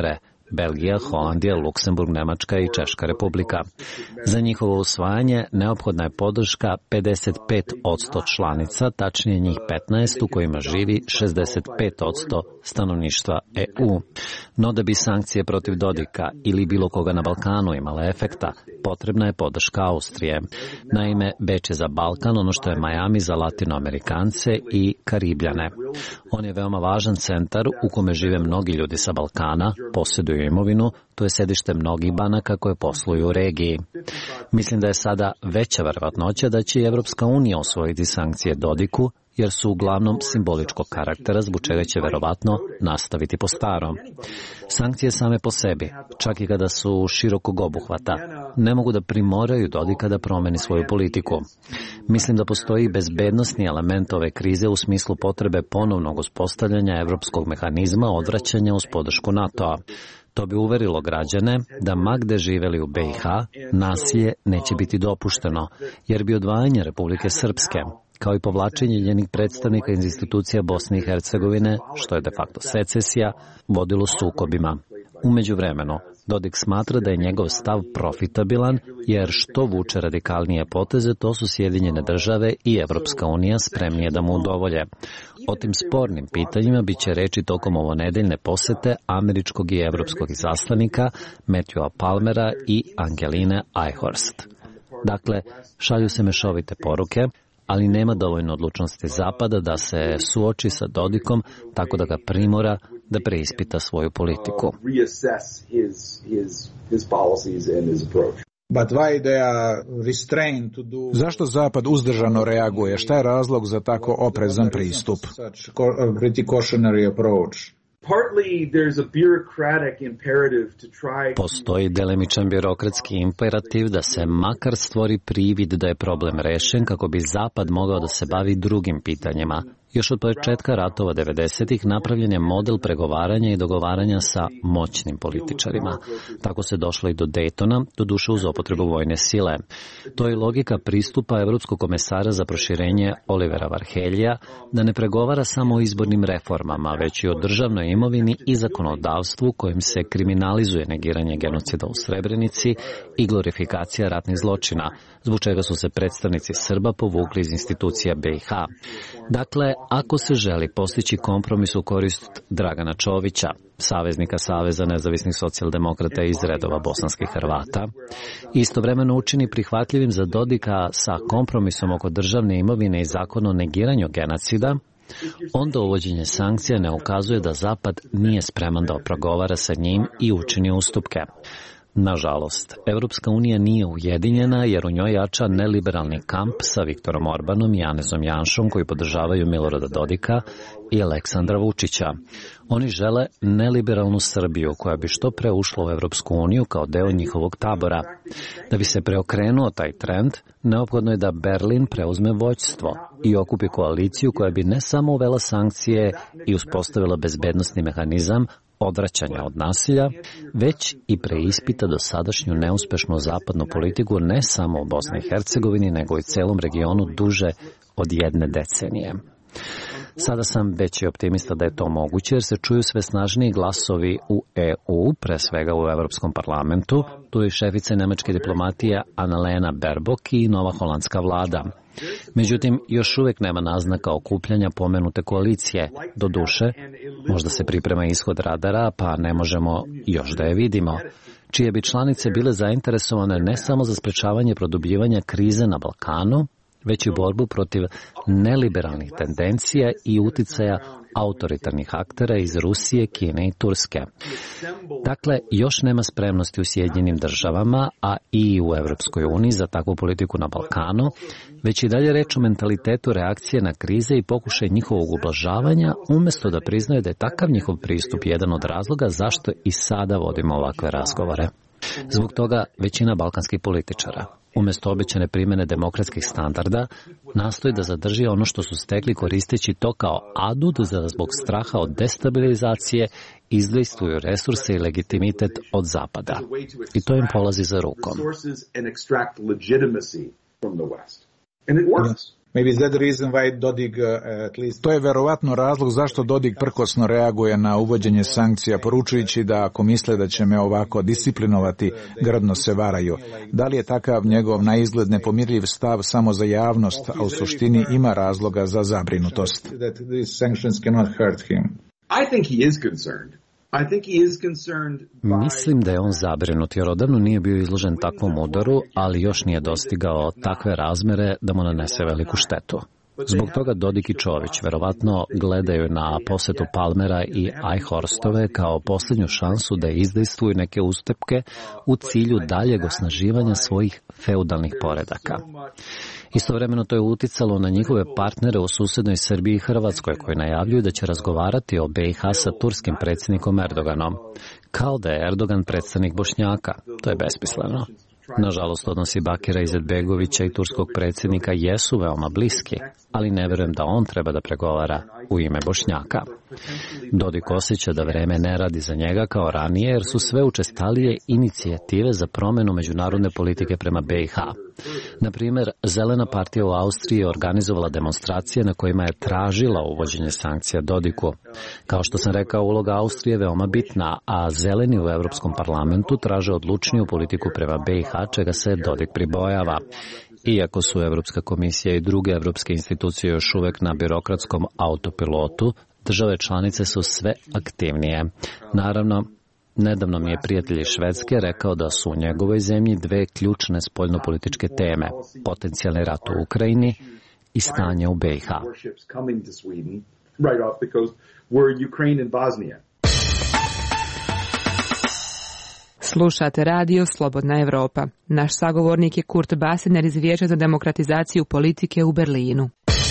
Belgija, Holandija, Luksemburg, Nemačka i Češka republika. Za njihovo usvajanje neophodna je podrška 55% članica, tačnije njih 15 u kojima živi 65% stanovništva EU. No da bi sankcije protiv Dodika ili bilo koga na Balkanu imale efekta, potrebna je podrška Austrije. Naime, Beč je za Balkan ono što je Miami za Latinoamerikance i Karibljane. On je veoma važan centar u kome žive mnogi ljudi sa Balkana, posjeduju imovinu, to je sedište mnogih banaka koje posluju u regiji. Mislim da je sada veća verovatnoća da će i Evropska unija osvojiti sankcije Dodiku, jer su uglavnom simboličkog karaktera, zbog čega će verovatno nastaviti po starom. Sankcije same po sebi, čak i kada su širokog obuhvata, ne mogu da primoraju Dodika da promeni svoju politiku. Mislim da postoji bezbednosni element ove krize u smislu potrebe ponovnog uspostavljanja evropskog mehanizma odvraćanja uz podršku NATO-a. To bi uverilo građane da ma gde živeli u BiH, nasilje neće biti dopušteno, jer bi odvajanje Republike Srpske, kao i povlačenje njenih predstavnika iz institucija Bosne i Hercegovine, što je de facto secesija, vodilo sukobima. U međuvremenu, Dodik smatra da je njegov stav profitabilan, jer što vuče radikalnije poteze, to su Sjedinjene države i Evropska unija spremnije da mu udovolje. O tim spornim pitanjima bit će reči tokom ovonedeljne posete američkog i evropskog izaslanika Matthewa Palmera i Angeline Eichhorst. Dakle, šalju se mešovite poruke, ali nema dovoljno odlučnosti Zapada da se suoči sa Dodikom tako da ga primora da preispita svoju politiku. Zašto Zapad uzdržano reaguje? Šta je razlog za tako oprezan pristup? Postoji delimičan birokratski imperativ da se makar stvori privid da je problem rešen kako bi Zapad mogao da se bavi drugim pitanjima. Još od početka ratova 90-ih napravljen je model pregovaranja i dogovaranja sa moćnim političarima. Tako se došlo i do Daytona, doduše uz upotrebu vojne sile. To je logika pristupa Evropskog komesara za proširenje Olivera Varheljija, da ne pregovara samo o izbornim reformama, već i o državnoj imovini i zakonodavstvu kojim se kriminalizuje negiranje genocida u Srebrenici i glorifikacija ratnih zločina, zbog čega su se predstavnici Srba povukli iz institucija BiH. Dakle, ako se želi postići kompromis u korist Dragana Čovića, saveznika Saveza nezavisnih socijaldemokrata iz redova bosanskih Hrvata, istovremeno učini prihvatljivim za Dodika sa kompromisom oko državne imovine i zakona o negiranju genocida, onda uvođenje sankcija ne ukazuje da Zapad nije spreman da progovara sa njim i učini ustupke. Nažalost, Evropska unija nije ujedinjena jer u njoj jača neliberalni kamp sa Viktorom Orbanom i Janezom Janšom koji podržavaju Milorada Dodika i Aleksandra Vučića. Oni žele neliberalnu Srbiju koja bi što pre ušla u Evropsku uniju kao deo njihovog tabora. Da bi se preokrenuo taj trend, neophodno je da Berlin preuzme vođstvo i okupi koaliciju koja bi ne samo uvela sankcije i uspostavila bezbednosni mehanizam odvraćanja od nasilja, već i preispita dosadašnju neuspešnu zapadnu politiku ne samo u Bosni i Hercegovini, nego i celom regionu duže od 1 decenije. Sada sam veći optimista da je to moguće jer se čuju sve snažniji glasovi u EU, pre svega u Evropskom parlamentu, tu je šefica nemačke diplomatije Annalena Baerbock i nova holandska vlada. Međutim, još uvijek nema naznaka okupljanja pomenute koalicije. Doduše, možda se priprema ishod radara, pa ne možemo još da je vidimo, čije bi članice bile zainteresovane ne samo za sprečavanje produbljivanja krize na Balkanu, već i borbu protiv neliberalnih tendencija i uticaja autoritarnih aktera iz Rusije, Kine i Turske. Dakle, još nema spremnosti u Sjedinjenim državama, a i u Evropskoj uniji za takvu politiku na Balkanu, već i dalje reč o mentalitetu reakcije na krize i pokušaj njihovog ublažavanja, umjesto da priznaju da je takav njihov pristup jedan od razloga zašto i sada vodimo ovakve razgovore. Zbog toga većina balkanskih političara, umjesto obećane primjene demokratskih standarda, nastoji da zadrži ono što su stekli koristeći to kao adut za zbog straha od destabilizacije izdejstvuju resurse i legitimitet od Zapada. I to im polazi za rukom. To je verovatno razlog zašto Dodik prkosno reaguje na uvođenje sankcija, poručujući da ako misle da će me ovako disciplinovati, grdno se varaju. Da li je takav njegov na izgled nepomirljiv stav samo za javnost, a u suštini ima razloga za zabrinutost? Mislim da je on zabrinut jer odavno nije bio izložen takvom udaru, ali još nije dostigao takve razmere da mu nanese veliku štetu. Zbog toga Dodik i Čović verovatno gledaju na posetu Palmera i Eichhorstove kao posljednju šansu da izdejstvuju neke ustupke u cilju daljeg osnaživanja svojih feudalnih poredaka. Istovremeno to je uticalo na njihove partnere u susednoj Srbiji i Hrvatskoj koji najavljuju da će razgovarati o BiH sa turskim predsjednikom Erdoganom, kao da je Erdogan predstavnik Bošnjaka. To je besmisleno. Nažalost, odnosi Bakira Izetbegovića i turskog predsjednika jesu veoma bliski, ali ne verujem da on treba da pregovara u ime Bošnjaka. Dodik osjeća da vreme ne radi za njega kao ranije, jer su sve učestalije inicijative za promjenu međunarodne politike prema BiH. Na primjer, Zelena partija u Austriji je organizovala demonstracije na kojima je tražila uvođenje sankcija Dodiku. Kao što sam rekao, uloga Austrije je veoma bitna, a Zeleni u Evropskom parlamentu traže odlučniju politiku prema BiH, čega se Dodik pribojava. Iako su Evropska komisija i druge evropske institucije još uvek na birokratskom autopilotu, države članice su sve aktivnije. Naravno, nedavno mi je prijatelj iz Švedske rekao da su u njegovoj zemlji dve ključne spoljnopolitičke teme, potencijalni rat u Ukrajini i stanje u BiH. Slušate radio Slobodna Evropa. Naš sagovornik je Kurt Basener iz Vijeća za demokratizaciju politike u Berlinu.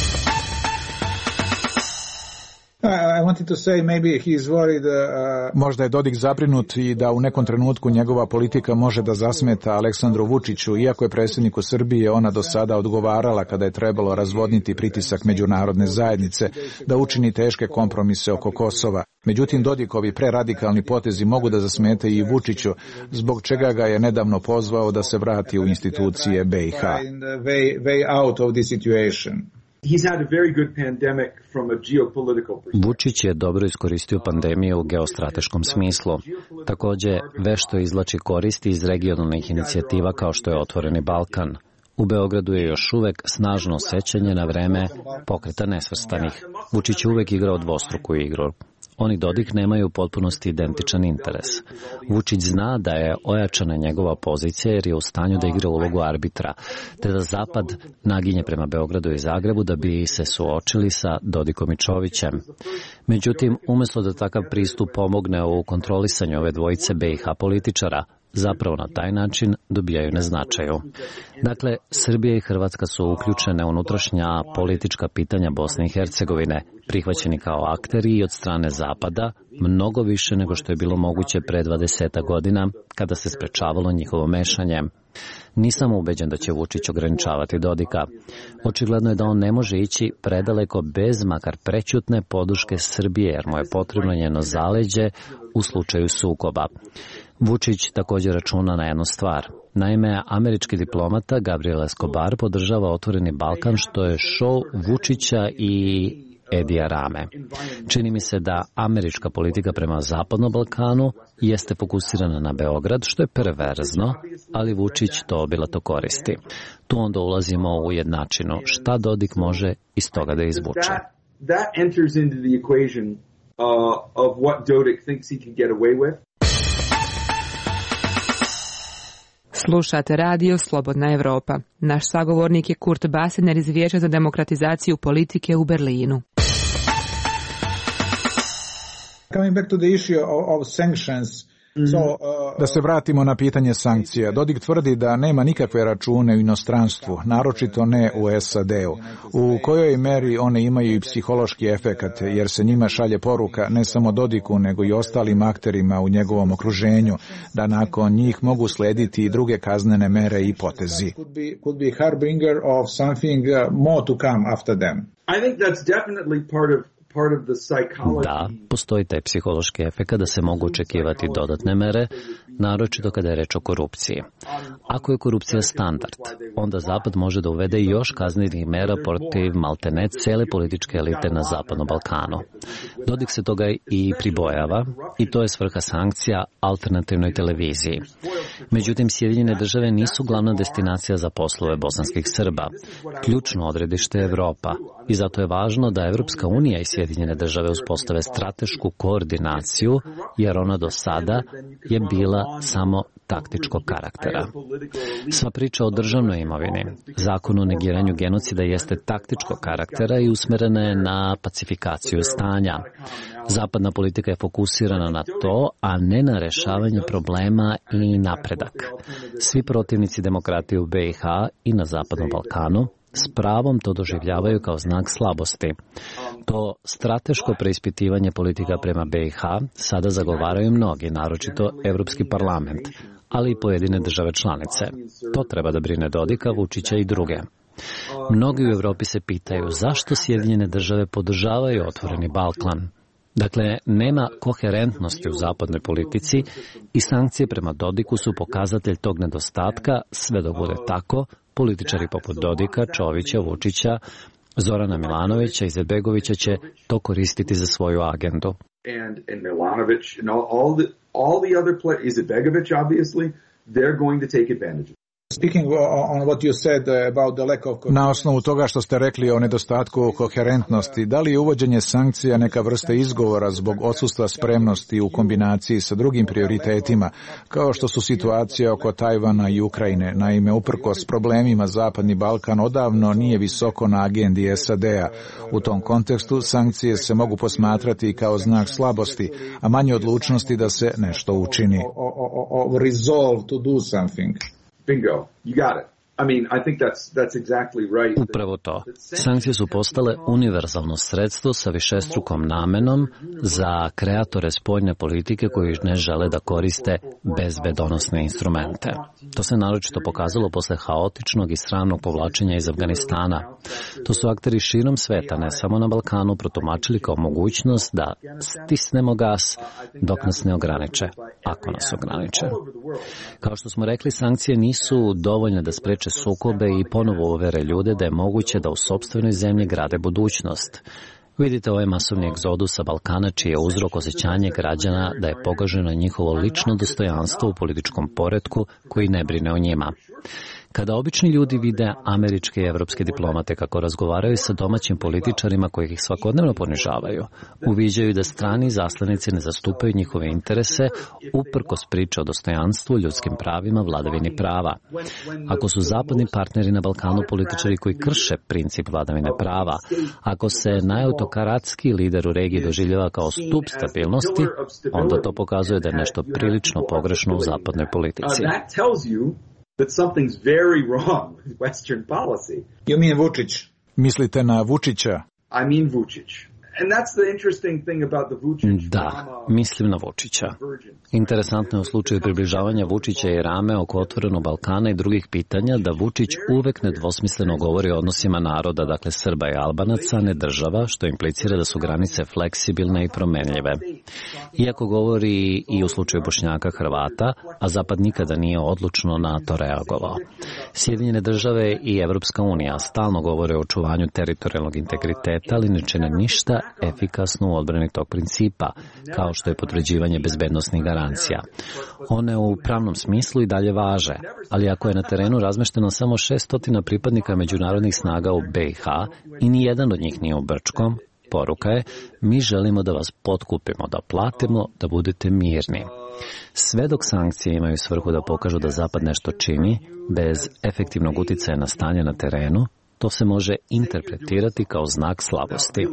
Možda je Dodik zabrinut i da u nekom trenutku njegova politika može da zasmeta Aleksandru Vučiću, iako je predsjedniku Srbije ona do sada odgovarala kada je trebalo razvodniti pritisak međunarodne zajednice da učini teške kompromise oko Kosova. Međutim, Dodikovi preradikalni potezi mogu da zasmetaju i Vučiću, zbog čega ga je nedavno pozvao da se vrati u institucije BiH. Vučić je dobro iskoristio pandemiju u geostrateškom smislu. Također, vešto izvlači koristi iz regionalnih inicijativa kao što je Otvoreni Balkan. U Beogradu je još uvek snažno sećanje na vreme Pokreta nesvrstanih. Vučić je uvek igrao dvostruku igru. On i Dodik nemaju u potpunosti identičan interes. Vučić zna da je ojačana njegova pozicija jer je u stanju da igra ulogu arbitra, te da Zapad naginje prema Beogradu i Zagrebu da bi se suočili sa Dodikom i Čovićem. Međutim, umjesto da takav pristup pomogne u kontrolisanju ove dvojice BiH političara, zapravo na taj način dobijaju na značaju. Dakle, Srbija i Hrvatska su uključene u unutrašnja politička pitanja Bosne i Hercegovine, prihvaćeni kao akteri i od strane Zapada, mnogo više nego što je bilo moguće pre 20 godina, kada se sprečavalo njihovo mešanje. Nisam ubeđen da će Vučić ograničavati Dodika. Očigledno je da on ne može ići predaleko bez makar prećutne podrške Srbije, jer mu je potrebno njeno zaleđe u slučaju sukoba. Vučić također računa na jednu stvar. Naime, američki diplomata Gabriel Escobar podržava Otvoreni Balkan, što je šou Vučića i Edija Rame. Čini mi se da američka politika prema Zapadnom Balkanu jeste fokusirana na Beograd, što je perverzno, ali Vučić to obilato koristi. Tu onda ulazimo u jednačinu. Šta Dodik može iz toga da izvuče? That enters into the equation of what Dodik thinks he can get away with. Slušate radio Slobodna Evropa. Naš sagovornik je Kurt Basener iz Vijeća za demokratizaciju politike u Berlinu. Coming back to the issue of sanctions, Da se vratimo na pitanje sankcija. Dodik tvrdi da nema nikakve račune u inostranstvu, naročito ne u SAD-u. U kojoj meri one imaju i psihološki efekat, jer se njima šalje poruka ne samo Dodiku, nego i ostalim akterima u njegovom okruženju, da nakon njih mogu slediti i druge kaznene mere i potezi. Could be harbinger of something more to come after them. I think that's definitely Da, postoji taj psihološki efekt da se mogu očekivati dodatne mere, naročito kada je reč o korupciji. Ako je korupcija standard, onda Zapad može da uvede još kaznenih mera protiv maltene cele političke elite na Zapadnom Balkanu. Dodik se toga i pribojava i to je svrha sankcija alternativnoj televiziji. Međutim, Sjedinjene države nisu glavna destinacija za poslove bosanskih Srba. Ključno odredište je Evropa i zato je važno da Evropska unija i Sjedinjene države uspostave stratešku koordinaciju, jer ona do sada je bila samo taktičkog karaktera. Sva priča o državnoj imovini, zakon o negiranju genocida jeste taktičkog karaktera i usmerena je na pacifikaciju stanja. Zapadna politika je fokusirana na to, a ne na rešavanje problema i napredak. Svi protivnici demokratije u BiH i na Zapadnom Balkanu s pravom to doživljavaju kao znak slabosti. To strateško preispitivanje politika prema BiH sada zagovaraju mnogi, naročito Evropski parlament, ali i pojedine države članice. To treba da brine Dodika, Vučića i druge. Mnogi u Evropi se pitaju zašto Sjedinjene države podržavaju otvoreni Balkan. Dakle, nema koherentnosti u zapadnoj politici i sankcije prema Dodiku su pokazatelj tog nedostatka. Sve dok bude tako, političari poput Dodika, Čovića, Vučića, Zorana Milanovića i Izetbegovića će to koristiti za svoju agendu. And Milanović and all the other players, Izetbegović obviously, they're going to take advantage. Na osnovu toga što ste rekli o nedostatku koherentnosti, da li je uvođenje sankcija neka vrsta izgovora zbog odsustva spremnosti u kombinaciji sa drugim prioritetima, kao što su situacija oko Tajvana i Ukrajine? Naime, uprkos problemima Zapadni Balkan odavno nije visoko na agendi SAD-a. U tom kontekstu sankcije se mogu posmatrati kao znak slabosti, a manje odlučnosti da se nešto učini. Resolve to do something. Bingo, you got it. I mean, I think that's exactly right. Upravo to. Sankcije su postale univerzalno sredstvo sa višestrukom namenom za kreatore spoljne politike koji ne žele da koriste bezbedonosne instrumente. To se naročito pokazalo posle haotičnog i sramnog povlačenja iz Afganistana. To su akteri širom sveta, ne samo na Balkanu, protumačili kao mogućnost da stisnemo gas dok nas ne ograniče, ako nas ograniče. Kao što smo rekli, sankcije nisu dovoljne da spreče sukobe i ponovo uvere ljude da je moguće da u sopstvenoj zemlji grade budućnost. Vidite ovaj masovni egzodus sa Balkana, čiji je uzrok osjećanje građana da je pogaženo njihovo lično dostojanstvo u političkom poretku koji ne brine o njima. Kada obični ljudi vide američke i evropske diplomate kako razgovaraju sa domaćim političarima koji ih svakodnevno ponižavaju, uviđaju da strani zaslanici ne zastupaju njihove interese uprkos priče o dostojanstvu, ljudskim pravima, vladavini prava. Ako su zapadni partneri na Balkanu političari koji krše princip vladavine prava, ako se najautokratski lider u regiji doživljava kao stup stabilnosti, onda to pokazuje da je nešto prilično pogrešno u zapadnoj politici. That something's very wrong with Western policy. You mean Vučić? Mislite na Vučića? I mean Vučić. And that's the interesting thing about the Vučić. Da, mislim na Vučića. Interesantno je u slučaju približavanja Vučića i Rame oko otvorenog Balkana i drugih pitanja da Vučić uvek nedvosmisleno govori o odnosima naroda, dakle Srba i Albanaca, ne država, što implicira da su granice fleksibilne i promenljive. Iako govori i u slučaju Bošnjaka, Hrvata, a Zapad nikada nije odlučno na to reagovao. Sjedinjene države i Evropska unija stalno govore o očuvanju teritorijalnog integriteta, ali ne čine ništa efikasno u odbrani tog principa, kao što je potvrđivanje bezbednosnih garancija. One u pravnom smislu i dalje važe, ali ako je na terenu razmešteno samo 600 pripadnika međunarodnih snaga u BiH i nijedan od njih nije u Brčkom, poruka je, mi želimo da vas potkupimo, da platimo, da budete mirni. Sve dok sankcije imaju svrhu da pokažu da Zapad nešto čini, bez efektivnog uticaja na stanje na terenu, to se može interpretirati kao znak slabosti.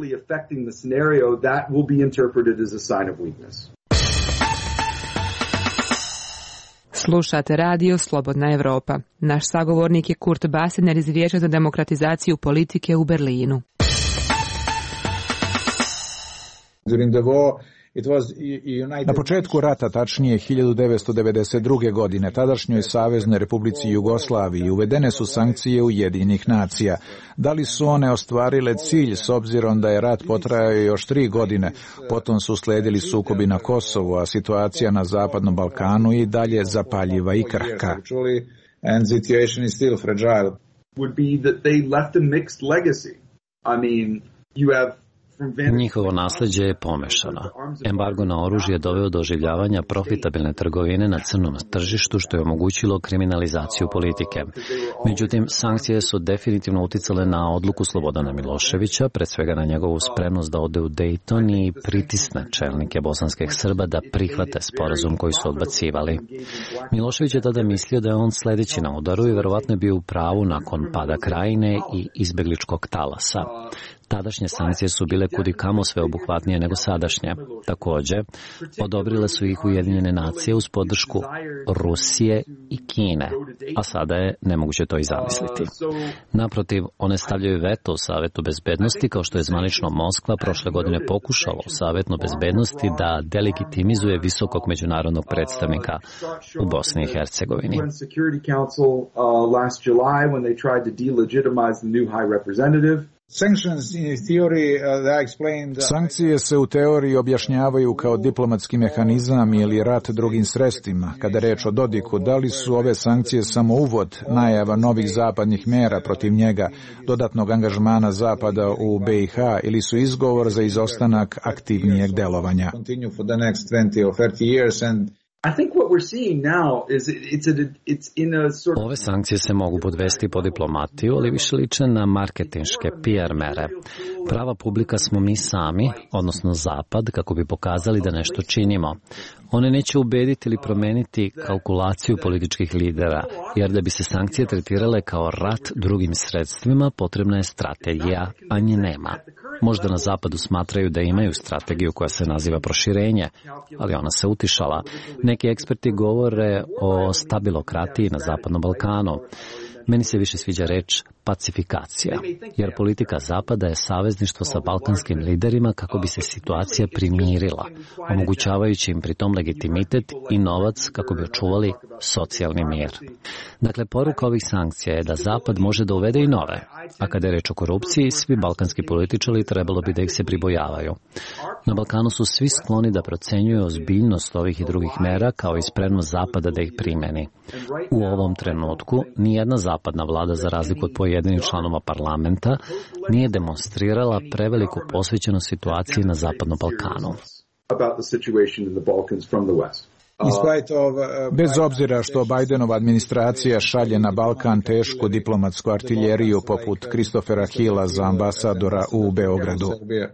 Slušate radio Slobodna Evropa. Naš sagovornik je Kurt Basener iz Vijeća za demokratizaciju politike u Berlinu. During the war, Na početku rata, tačnije 1992. godine, tadašnjoj Saveznoj Republici Jugoslaviji uvedene su sankcije Ujedinjenih nacija. Da li su one ostvarile cilj s obzirom da je rat potrajao još 3 godine, potom su sledili sukobi na Kosovu, a situacija na Zapadnom Balkanu i dalje zapaljiva i krhka. And situation is still fragile. Would be that they left a mixed legacy. I mean, you have Njihovo nasljeđe je pomešano. Embargo na oružje doveo do oživljavanja profitabilne trgovine na crnom tržištu, što je omogućilo kriminalizaciju politike. Međutim, sankcije su definitivno uticale na odluku Slobodana Miloševića, pre svega na njegovu spremnost da ode u Dejton i pritisne čelnike bosanskih Srba da prihvate sporazum koji su odbacivali. Milošević je tada mislio da je on sledeći na udaru i verovatno je bio u pravu nakon pada Krajine i izbegličkog talasa. Tadašnje sankcije su bile kudikamo sveobuhvatnije nego sadašnje. Takođe, odobrile su ih Ujedinjene nacije uz podršku Rusije i Kine, a sada je nemoguće to i zamisliti. Naprotiv, one stavljaju veto u Savetu bezbednosti, kao što je zvanično Moskva prošle godine pokušala u Savetu bezbednosti da delegitimizuje visokog međunarodnog predstavnika u Bosni i Hercegovini. Sankcije se u teoriji objašnjavaju kao diplomatski mehanizam ili rat drugim sredstvima. Kada je reč o Dodiku, da li su ove sankcije samo uvod, najava novih zapadnih mera protiv njega, dodatnog angažmana Zapada u BiH ili su izgovor za izostanak aktivnijeg delovanja? Ove sankcije se mogu podvesti po diplomatiju, ali više liče na marketinške PR mere. Prava publika smo mi sami, odnosno Zapad, kako bi pokazali da nešto činimo. One neće ubediti ili promeniti kalkulaciju političkih lidera, jer da bi se sankcije tretirale kao rat drugim sredstvima, potrebna je strategija, a nje nema. Možda na Zapadu smatraju da imaju strategiju koja se naziva proširenje, ali ona se utišala. Neki eksperti govore o stabilokratiji na Zapadnom Balkanu. Meni se više sviđa reč pacifikacija, jer politika Zapada je savezništvo sa balkanskim liderima kako bi se situacija primirila, omogućavajući im pritom legitimitet i novac kako bi očuvali socijalni mir. Dakle, poruka ovih sankcija je da Zapad može da uvede i nove, a kada je reč o korupciji, svi balkanski političari trebalo bi da ih se pribojavaju. Na Balkanu su svi skloni da procenjuju ozbiljnost ovih i drugih mera kao i spremnost Zapada da ih primeni. U ovom trenutku nijedna zapadna vlada, za razliku od pojedinih članova parlamenta, nije demonstrirala preveliku posvećenost situaciji na Zapadnom Balkanu. Bez obzira što Bidenova administracija šalje na Balkan tešku diplomatsku artiljeriju poput Christophera Hilla za ambasadora u Beogradu.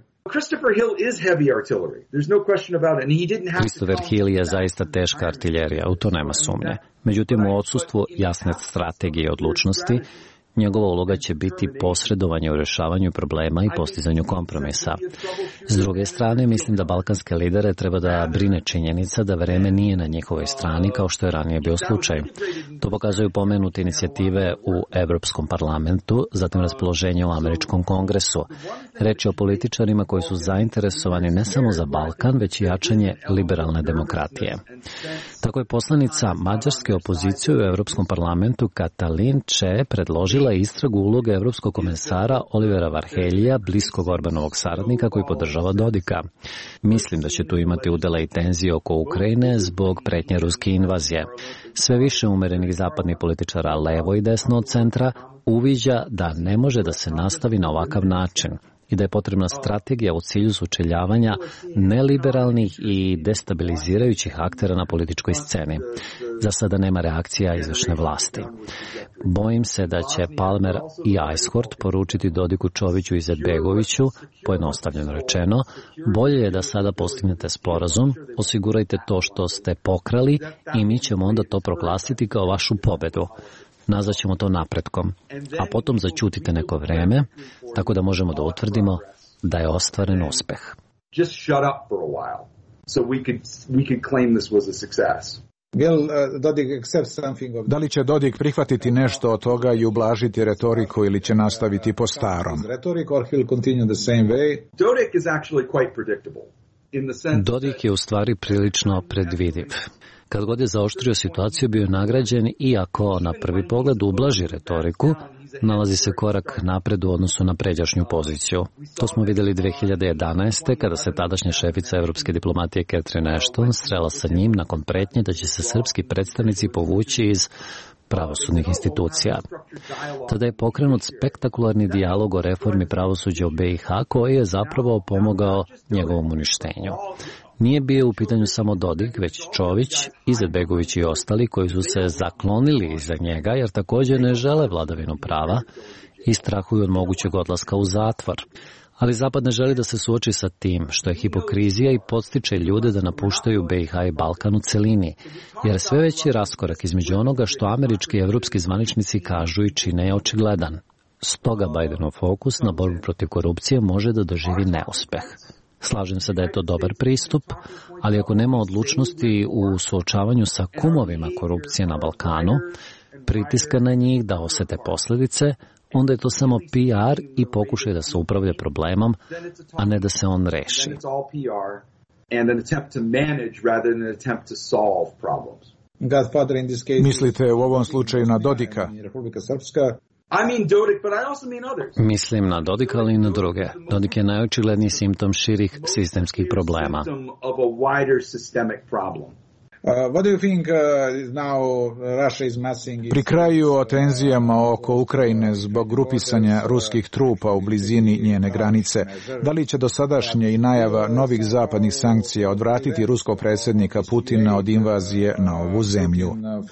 Christopher Hill je zaista teška artiljerija, u to nema sumnje. Međutim, u odsustvu jasne strategije i odlučnosti, njegova uloga će biti posredovanje u rješavanju problema i postizanju kompromisa. S druge strane, mislim da balkanske lidere treba da brine činjenica da vreme nije na njihovoj strani kao što je ranije bio slučaj. To pokazuju pomenute inicijative u Evropskom parlamentu, zatim raspoloženje u Američkom kongresu. Reč je o političarima koji su zainteresovani ne samo za Balkan, već i jačanje liberalne demokratije. Tako je poslanica mađarske opozicije u Evropskom parlamentu Katalin Če predložila istragu uloge evropskog komesara Olivera Varheljija, bliskog Orbanovog saradnika koji podržava Dodika. Mislim da će tu imati udela i tenzije oko Ukrajine zbog pretnje ruske invazije. Sve više umerenih zapadnih političara levo i desno od centra uviđa da ne može da se nastavi na ovakav način i da je potrebna strategija u cilju sučeljavanja neliberalnih i destabilizirajućih aktera na političkoj sceni. Za sada nema reakcija izvršne vlasti. Bojim se da će Palmer i Ajshort poručiti Dodiku, Čoviću i Izetbegoviću, pojednostavljeno rečeno, bolje je da sada postignete sporazum, osigurajte to što ste pokrali i mi ćemo onda to proglasiti kao vašu pobedu. Nazvaćemo to napretkom, a potom začutite neko vreme, tako da možemo da utvrdimo da je ostvaren uspeh. Just shut up for a while, so we could claim this was a success. Da li će Dodik prihvatiti nešto od toga i ublažiti retoriku ili će nastaviti po starom? Dodik is actually quite predictable. Dodik je u stvari prilično predvidiv. Kad god je zaoštrio situaciju, bio je nagrađen, iako na prvi pogled ublaži retoriku, nalazi se korak napred u odnosu na pređašnju poziciju. To smo vidjeli 2011. kada se tadašnja šefica evropske diplomatije Catherine Ashton srela sa njim nakon pretnje da će se srpski predstavnici povući iz pravosudnih institucija. Tada je pokrenut spektakularni dijalog o reformi pravosuđa u BiH koji je zapravo pomogao njegovom uništenju. Nije bio u pitanju samo Dodik, već Čović, Izetbegović i ostali koji su se zaklonili iza njega jer također ne žele vladavinu prava i strahuju od mogućeg odlaska u zatvor. Ali Zapad ne želi da se suoči sa tim, što je hipokrizija i podstiče ljude da napuštaju BiH i Balkan u celini, jer sve veći raskorak između onoga što američki i evropski zvaničnici kažu i čine je očigledan. Stoga Bidenov fokus na borbu protiv korupcije može da doživi neuspeh. Slažem se da je to dobar pristup, ali ako nema odlučnosti u suočavanju sa kumovima korupcije na Balkanu, pritiska na njih da osete posljedice, onda je to samo PR i pokušaj da se upravlja problemom, a ne da se on reši. Mislite u ovom slučaju na Dodika? Mislim na Dodika, ali i na druge. Dodik je najočigledniji simptom širih sistemskih problema. Pri kraju o tenzijama oko Ukrajine zbog grupisanja ruskih trupa u blizini njene granice, da li će dosadašnje i najava novih zapadnih sankcija odvratiti ruskog predsjednika Putina od invazije na ovu zemlju?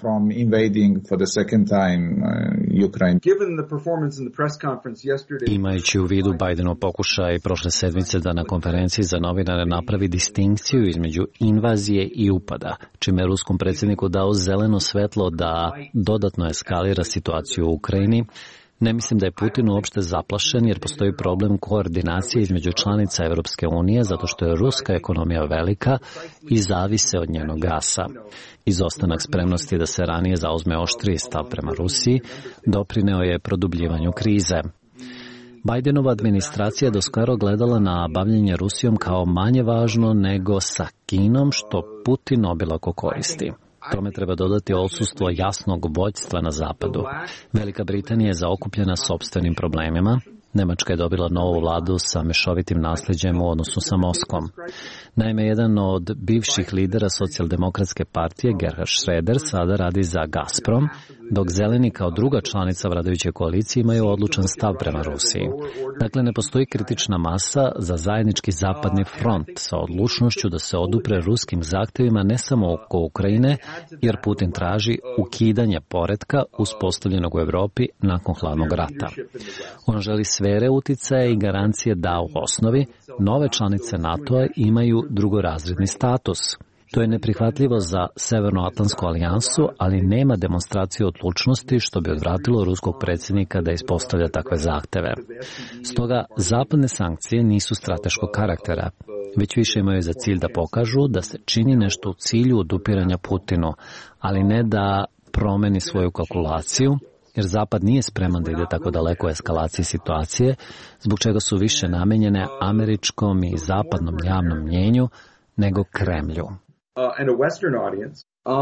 Imajući u vidu Bidenov pokušaj prošle sedmice da na konferenciji za novinare napravi distinkciju između invazije i upada, čime je ruskom predsjedniku dao zeleno svetlo da dodatno eskalira situaciju u Ukrajini, ne mislim da je Putin uopšte zaplašen jer postoji problem koordinacije između članica Evropske unije zato što je ruska ekonomija velika i zavise od njenog gasa. Izostanak spremnosti da se ranije zauzme oštriji stav prema Rusiji doprineo je produbljivanju krize. Bidenova administracija je doskoro gledala na bavljenje Rusijom kao manje važno nego sa Kinom, što Putin obilako koristi. Tome treba dodati odsustvo jasnog vođstva na zapadu. Velika Britanija je zaokupljena sopstvenim problemima. Nemačka je dobila novu vladu sa mešovitim nasljeđem u odnosu sa Moskvom. Naime, jedan od bivših lidera socijaldemokratske partije, Gerhard Schröder, sada radi za Gazprom, dok zeleni kao druga članica vladajuće koalicije imaju odlučan stav prema Rusiji. Dakle, ne postoji kritična masa za zajednički zapadni front sa odlučnošću da se odupre ruskim zahtjevima ne samo oko Ukrajine, jer Putin traži ukidanje poretka uspostavljenog u Europi nakon hladnog rata. On želi sfere uticaja i garancije da u osnovi nove članice NATO-a imaju drugorazredni status. To je neprihvatljivo za Severnoatlantsku alijansu, ali nema demonstracije odlučnosti što bi odvratilo ruskog predsjednika da ispostavlja takve zahteve. Stoga, zapadne sankcije nisu strateškog karaktera, već više imaju za cilj da pokažu da se čini nešto u cilju odupiranja Putinu, ali ne da promeni svoju kalkulaciju, jer Zapad nije spreman da ide tako daleko u eskalaciji situacije, zbog čega su više namenjene američkom i zapadnom javnom mnjenju nego Kremlju. And a Western audience,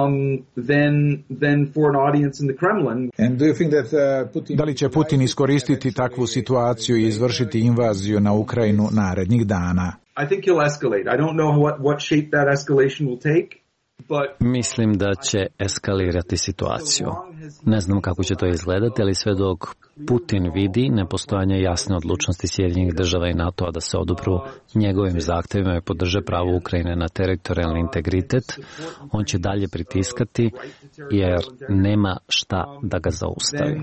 than for an audience in the Kremlin. And do you think that Da li će Putin iskoristiti takvu situaciju i izvršiti invaziju na Ukrajinu narednih dana? I think he'll escalate. I don't know what shape that escalation will take. Mislim da će eskalirati situaciju. Ne znam kako će to izgledati, ali sve dok Putin vidi nepostojanje jasne odlučnosti Sjedinjenih država i NATO-a da se odupru njegovim zahtjevima i podrže pravo Ukrajine na teritorijalni integritet, on će dalje pritiskati jer nema šta da ga zaustavi.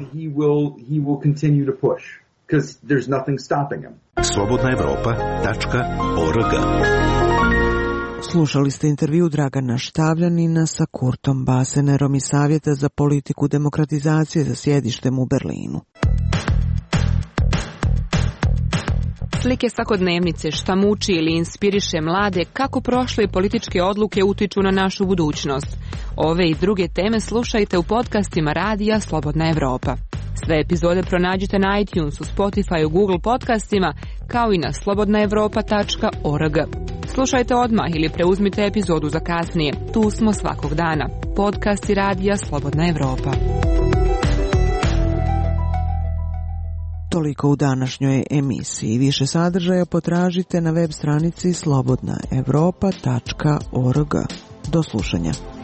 slobodnaevropa.org. Slušali ste intervju Dragana Štavljanina sa Kurtom Basenerom iz Savjeta za politiku demokratizacije za sjedištem u Berlinu. Slike svakodnevnice, šta muči ili inspiriše mlade, kako prošle političke odluke utiču na našu budućnost. Ove i druge teme slušajte u podcastima Radija Slobodna Evropa. Sve epizode pronađite na iTunesu, Spotify, Google podcastima, kao i na slobodnaevropa.org. Slušajte odmah ili preuzmite epizodu za kasnije. Tu smo svakog dana. Podcast i radija Slobodna Evropa. Toliko u današnjoj emisiji. Više sadržaja potražite na web stranici slobodnaevropa.org. Do slušanja.